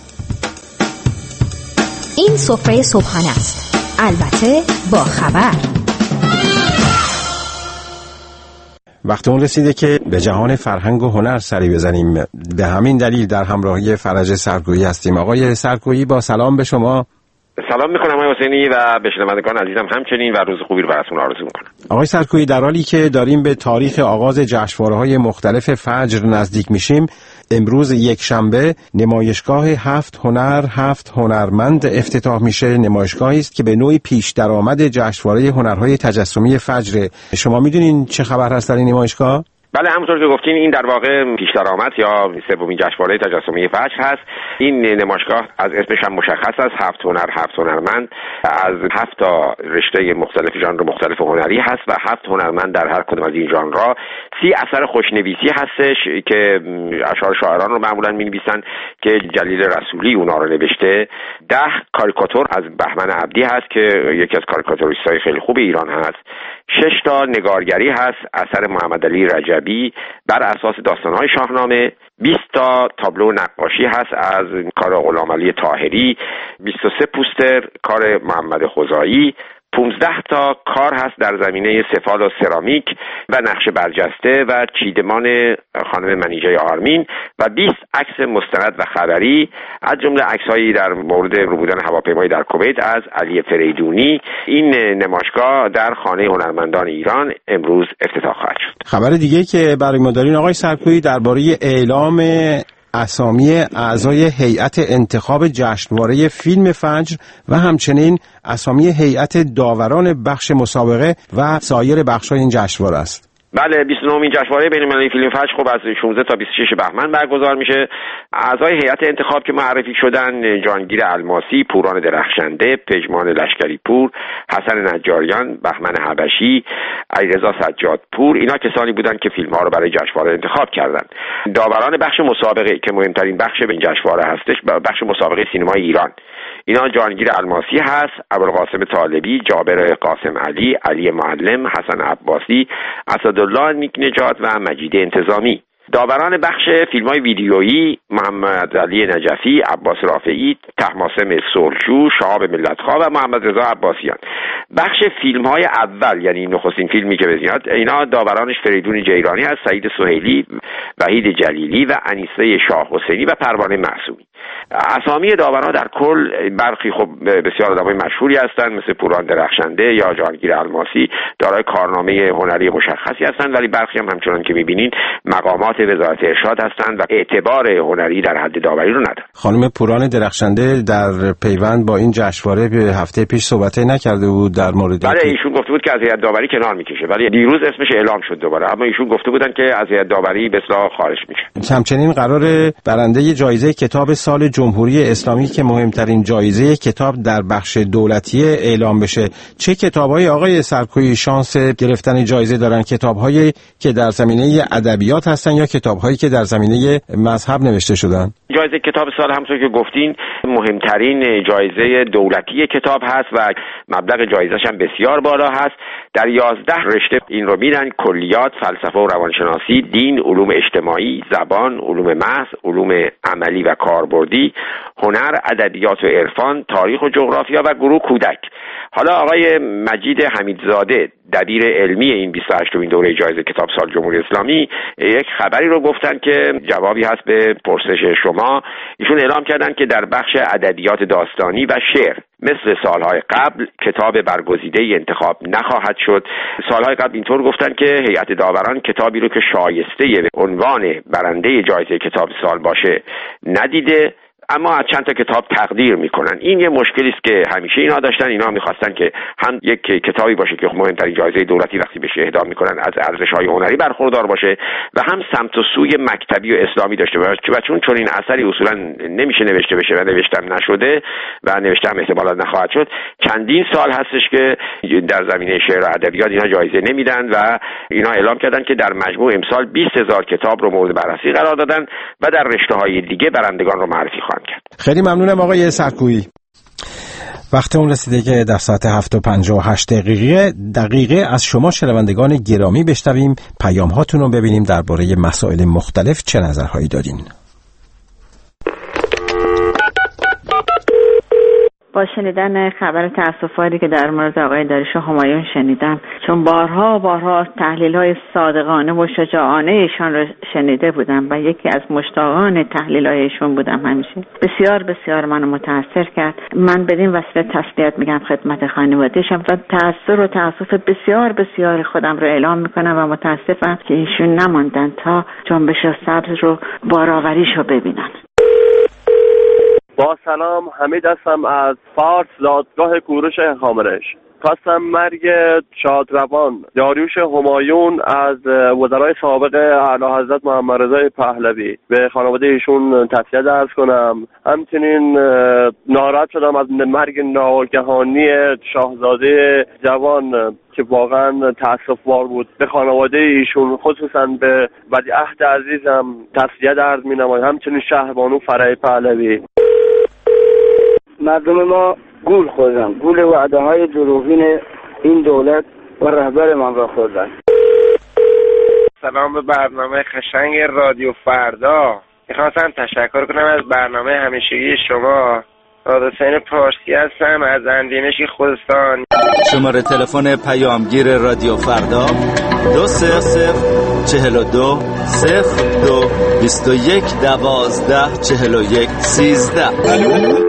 این سفره صبحانه است، البته با خبر. وقت اون رسیده که به جهان فرهنگ و هنر سری بزنیم. به همین دلیل در همراهی فرج سرگویی هستیم. آقای سرگویی با سلام به شما. سلام میکنم آقای حسینی و به شنوندگان عزیزم همچنین و روز خوبی رو براتون آرزو میکنم. آقای سرگویی، در حالی که داریم به تاریخ آغاز جشنواره‌های مختلف فجر نزدیک میشیم، امروز یک شنبه نمایشگاه 7 هنر 7 هنرمند افتتاح میشه. نمایشگاهی است که به نوعی پیش درآمد جشنواره هنرهای تجسمی فجر. شما میدونین چه خبر هست در این نمایشگاه؟ بله، همونطور که گفتین این در واقع پیش درآمد یا سومین جشنواره تجسمی فجر هست. این نمایشگاه از اسمش هم مشخص است، 7 هنر 7 هنرمند، از 7 تا رشته مختلف ژانر مختلف هنری هست و 7 هنرمند در هر کدوم از این ژانرها. 30 اثر خوشنویسی هستش که اشعار شاعران رو معمولا می‌نویسن که جلیل رسولی اونا رو نوشته. 10 کاریکاتور از بهمن عبدی هست که یکی از کاریکاتوریست‌های خیلی خوب ایران هست. 6 تا نگارگری هست اثر محمد علی رجبی بر اساس داستان‌های شاهنامه. 20 تا تابلو نقاشی هست از کار غلامعلی طاهری. 23 پوستر کار محمد خزایی 15 تا کار هست در زمینه سفال و سرامیک و نقش برجسته و چیدمان خانم منیژه آرمین و 20 عکس مستند و خبری، از جمله عکس‌هایی در مورد ربودن هواپیمایی در کویت از علی فریدونی. این نمایشگاه در خانه هنرمندان ایران امروز افتتاح خواهد شد. خبر دیگه که برای ما دارین آقای سرکویی درباره اعلام اسامی اعضای هیئت انتخاب جشنواره فیلم فجر و همچنین اسامی هیئت داوران بخش مسابقه و سایر بخش‌های این جشنواره است. بله، 29مین جشنواره بین‌المللی فیلم فجر خب از 16 تا 26 بهمن برگزار میشه. اعضای هیئت انتخاب که معرفی شدن جهانگیر الماسی، پوران درخشنده، پژمان لشکری پور، حسن نجاریان، بهمن حبشی، علیرضا سجادپور، اینا کسانی بودن که فیلم‌ها رو برای جشنواره انتخاب کردن. داوران بخش مسابقه که مهمترین بخش به این جشنواره هستش، بخش مسابقه سینمای ایران، اینا جهانگیر الماسی هست، ابوالقاسم طالبی، جابر قاسم علی، علی معلم، حسن عباسی، اسدالله نیکنژاد و مجید انتظامی. داوران بخش فیلم‌های ویدیویی محمد علی نجفی، عباس رافعی، طهماسب صلحجو، شهاب ملتخواه و محمد رضا عباسیان. بخش فیلم‌های اول یعنی نخستین فیلمی که بزنید، اینا داورانش فریدون جیرانی هست، سعید سهیلی، وحید جلیلی و انیسه شاه حسینی و پروانه معصومی. اسامی داوران در کل برخی خب بسیار آدمای مشهوری هستند، مثل پوران درخشنده یا جهانگیر الماسی، دارای کارنامه هنری مشخصی هستند، ولی برخی هم همچنان که می‌بینید مقامات وزارت ارشاد هستند و اعتبار هنری در حد داوری رو ندارند. خانم پوران درخشنده در پیوند با این جشنواره به هفته پیش صحبتی نکرده بود در مورد؟ بله، ایشون گفته بود که از هیئت داوری کنار میکشه، ولی دیروز اسمش اعلام شد دوباره، اما ایشون گفته بودن که از هیئت داوری به اصطلاح خارج میشه. همچنین قرار برنده جایزه کتاب سال جمهوری اسلامی که مهمترین جایزه کتاب در بخش دولتی اعلام بشه. چه کتاب‌های آقای سرکویی شانس گرفتن جایزه دارن؟ کتاب‌هایی که در زمینه ادبیات هستن یا کتاب‌هایی که در زمینه مذهب نوشته شدن؟ جایزه کتاب سال همونطور که گفتین مهمترین جایزه دولتی کتاب هست و مبلغ جایزش هم بسیار بالا هست. در 11 رشته این رو میدن: کلیات، فلسفه و روانشناسی، دین، علوم اجتماعی، زبان، علوم محض، علوم عملی و کاربردی، هنر، ادبیات و عرفان، تاریخ و جغرافیا و گروه کودک. حالا آقای مجید حمیدزاده دبیر علمی این 28مین دوره جایزه کتاب سال جمهوری اسلامی یک خبری رو گفتن که جوابی هست به پرسش شما. ایشون اعلام کردن که در بخش ادبیات داستانی و شعر مثل سالهای قبل کتاب برگزیده‌ای انتخاب نخواهد شد. سالهای قبل اینطور گفتن که هیئت داوران کتابی رو که شایسته به عنوان برنده جایزه کتاب سال باشه ندیده، اما از چند تا کتاب تقدیر میکنن. این یه مشکلی است که همیشه اینا داشتن. اینا میخواستن که هم یک کتابی باشه که مهمترین جایزه دولتی وقتی بهش اهدا میکنن از ارزش‌های هنری برخوردار باشه و هم سمت و سوی مکتبی و اسلامی داشته باشه و چون این اثری اصولا نمیشه نوشته بشه و نوشتم نشده و نوشتم احتمالاً نخواهد شد، چندین سال هستش که در زمینه شعر و ادبیات اینا جایزه نمیدن و اینا اعلام کردن که در مجموع امسال 20000 کتاب رو مورد بررسی قرار دادن و در رشته‌های دیگه برندگان رو معرفی خواهند کرد. خیلی ممنونم آقای سرکویی. وقت اون رسیده که در ساعت 7:58 دقیقه از شما شنوندگان گرامی بشنویم پیام هاتون رو ببینیم درباره مسائل مختلف چه نظرهایی دارین. با شنیدن خبر تأسف‌آوری که در مورد آقای داریوش همایون شنیدم، چون بارها تحلیل‌های صادقانه و شجاعانه ایشان رو شنیده بودم و یکی از مشتاقان تحلیل‌های ایشون بودم، همیشه بسیار منو متاثر کرد. من بدین وسیله تسلیت میگم خدمت خانواده‌شم و تأثیر و تأسف بسیار خودم رو اعلام میکنم و متاسفم که ایشون نماندن تا جنبش سبز رو بارآوریشو ببینن. با سلام، حمید هستم از فارس، دادگاه کوروش خامرش. خواستم مرگ شادروان داریوش همایون از وزرای سابق اعلی حضرت محمد رضا پهلوی به خانواده ایشون تسلیت عرض کنم. همچنین ناراحت شدم از مرگ ناگهانی شاهزاده جوان که واقعا تأسف‌بار بود. به خانواده ایشون خصوصا به ولیعهد عزیزم تسلیت عرض می‌نمایم، همچنین شهربانو فرح پهلوی. مردم ما گول خوردن، گول وعده های دروغین این دولت و رهبر من را خوردن. سلام به برنامه خشنگ رادیو فردا. میخواستم تشکر کنم از برنامه همیشگی شما حسین پارسی هستم از اندیمشی خوزستان. شماره تلفن پیامگیر رادیو فردا 2042 02 21 12 41 13.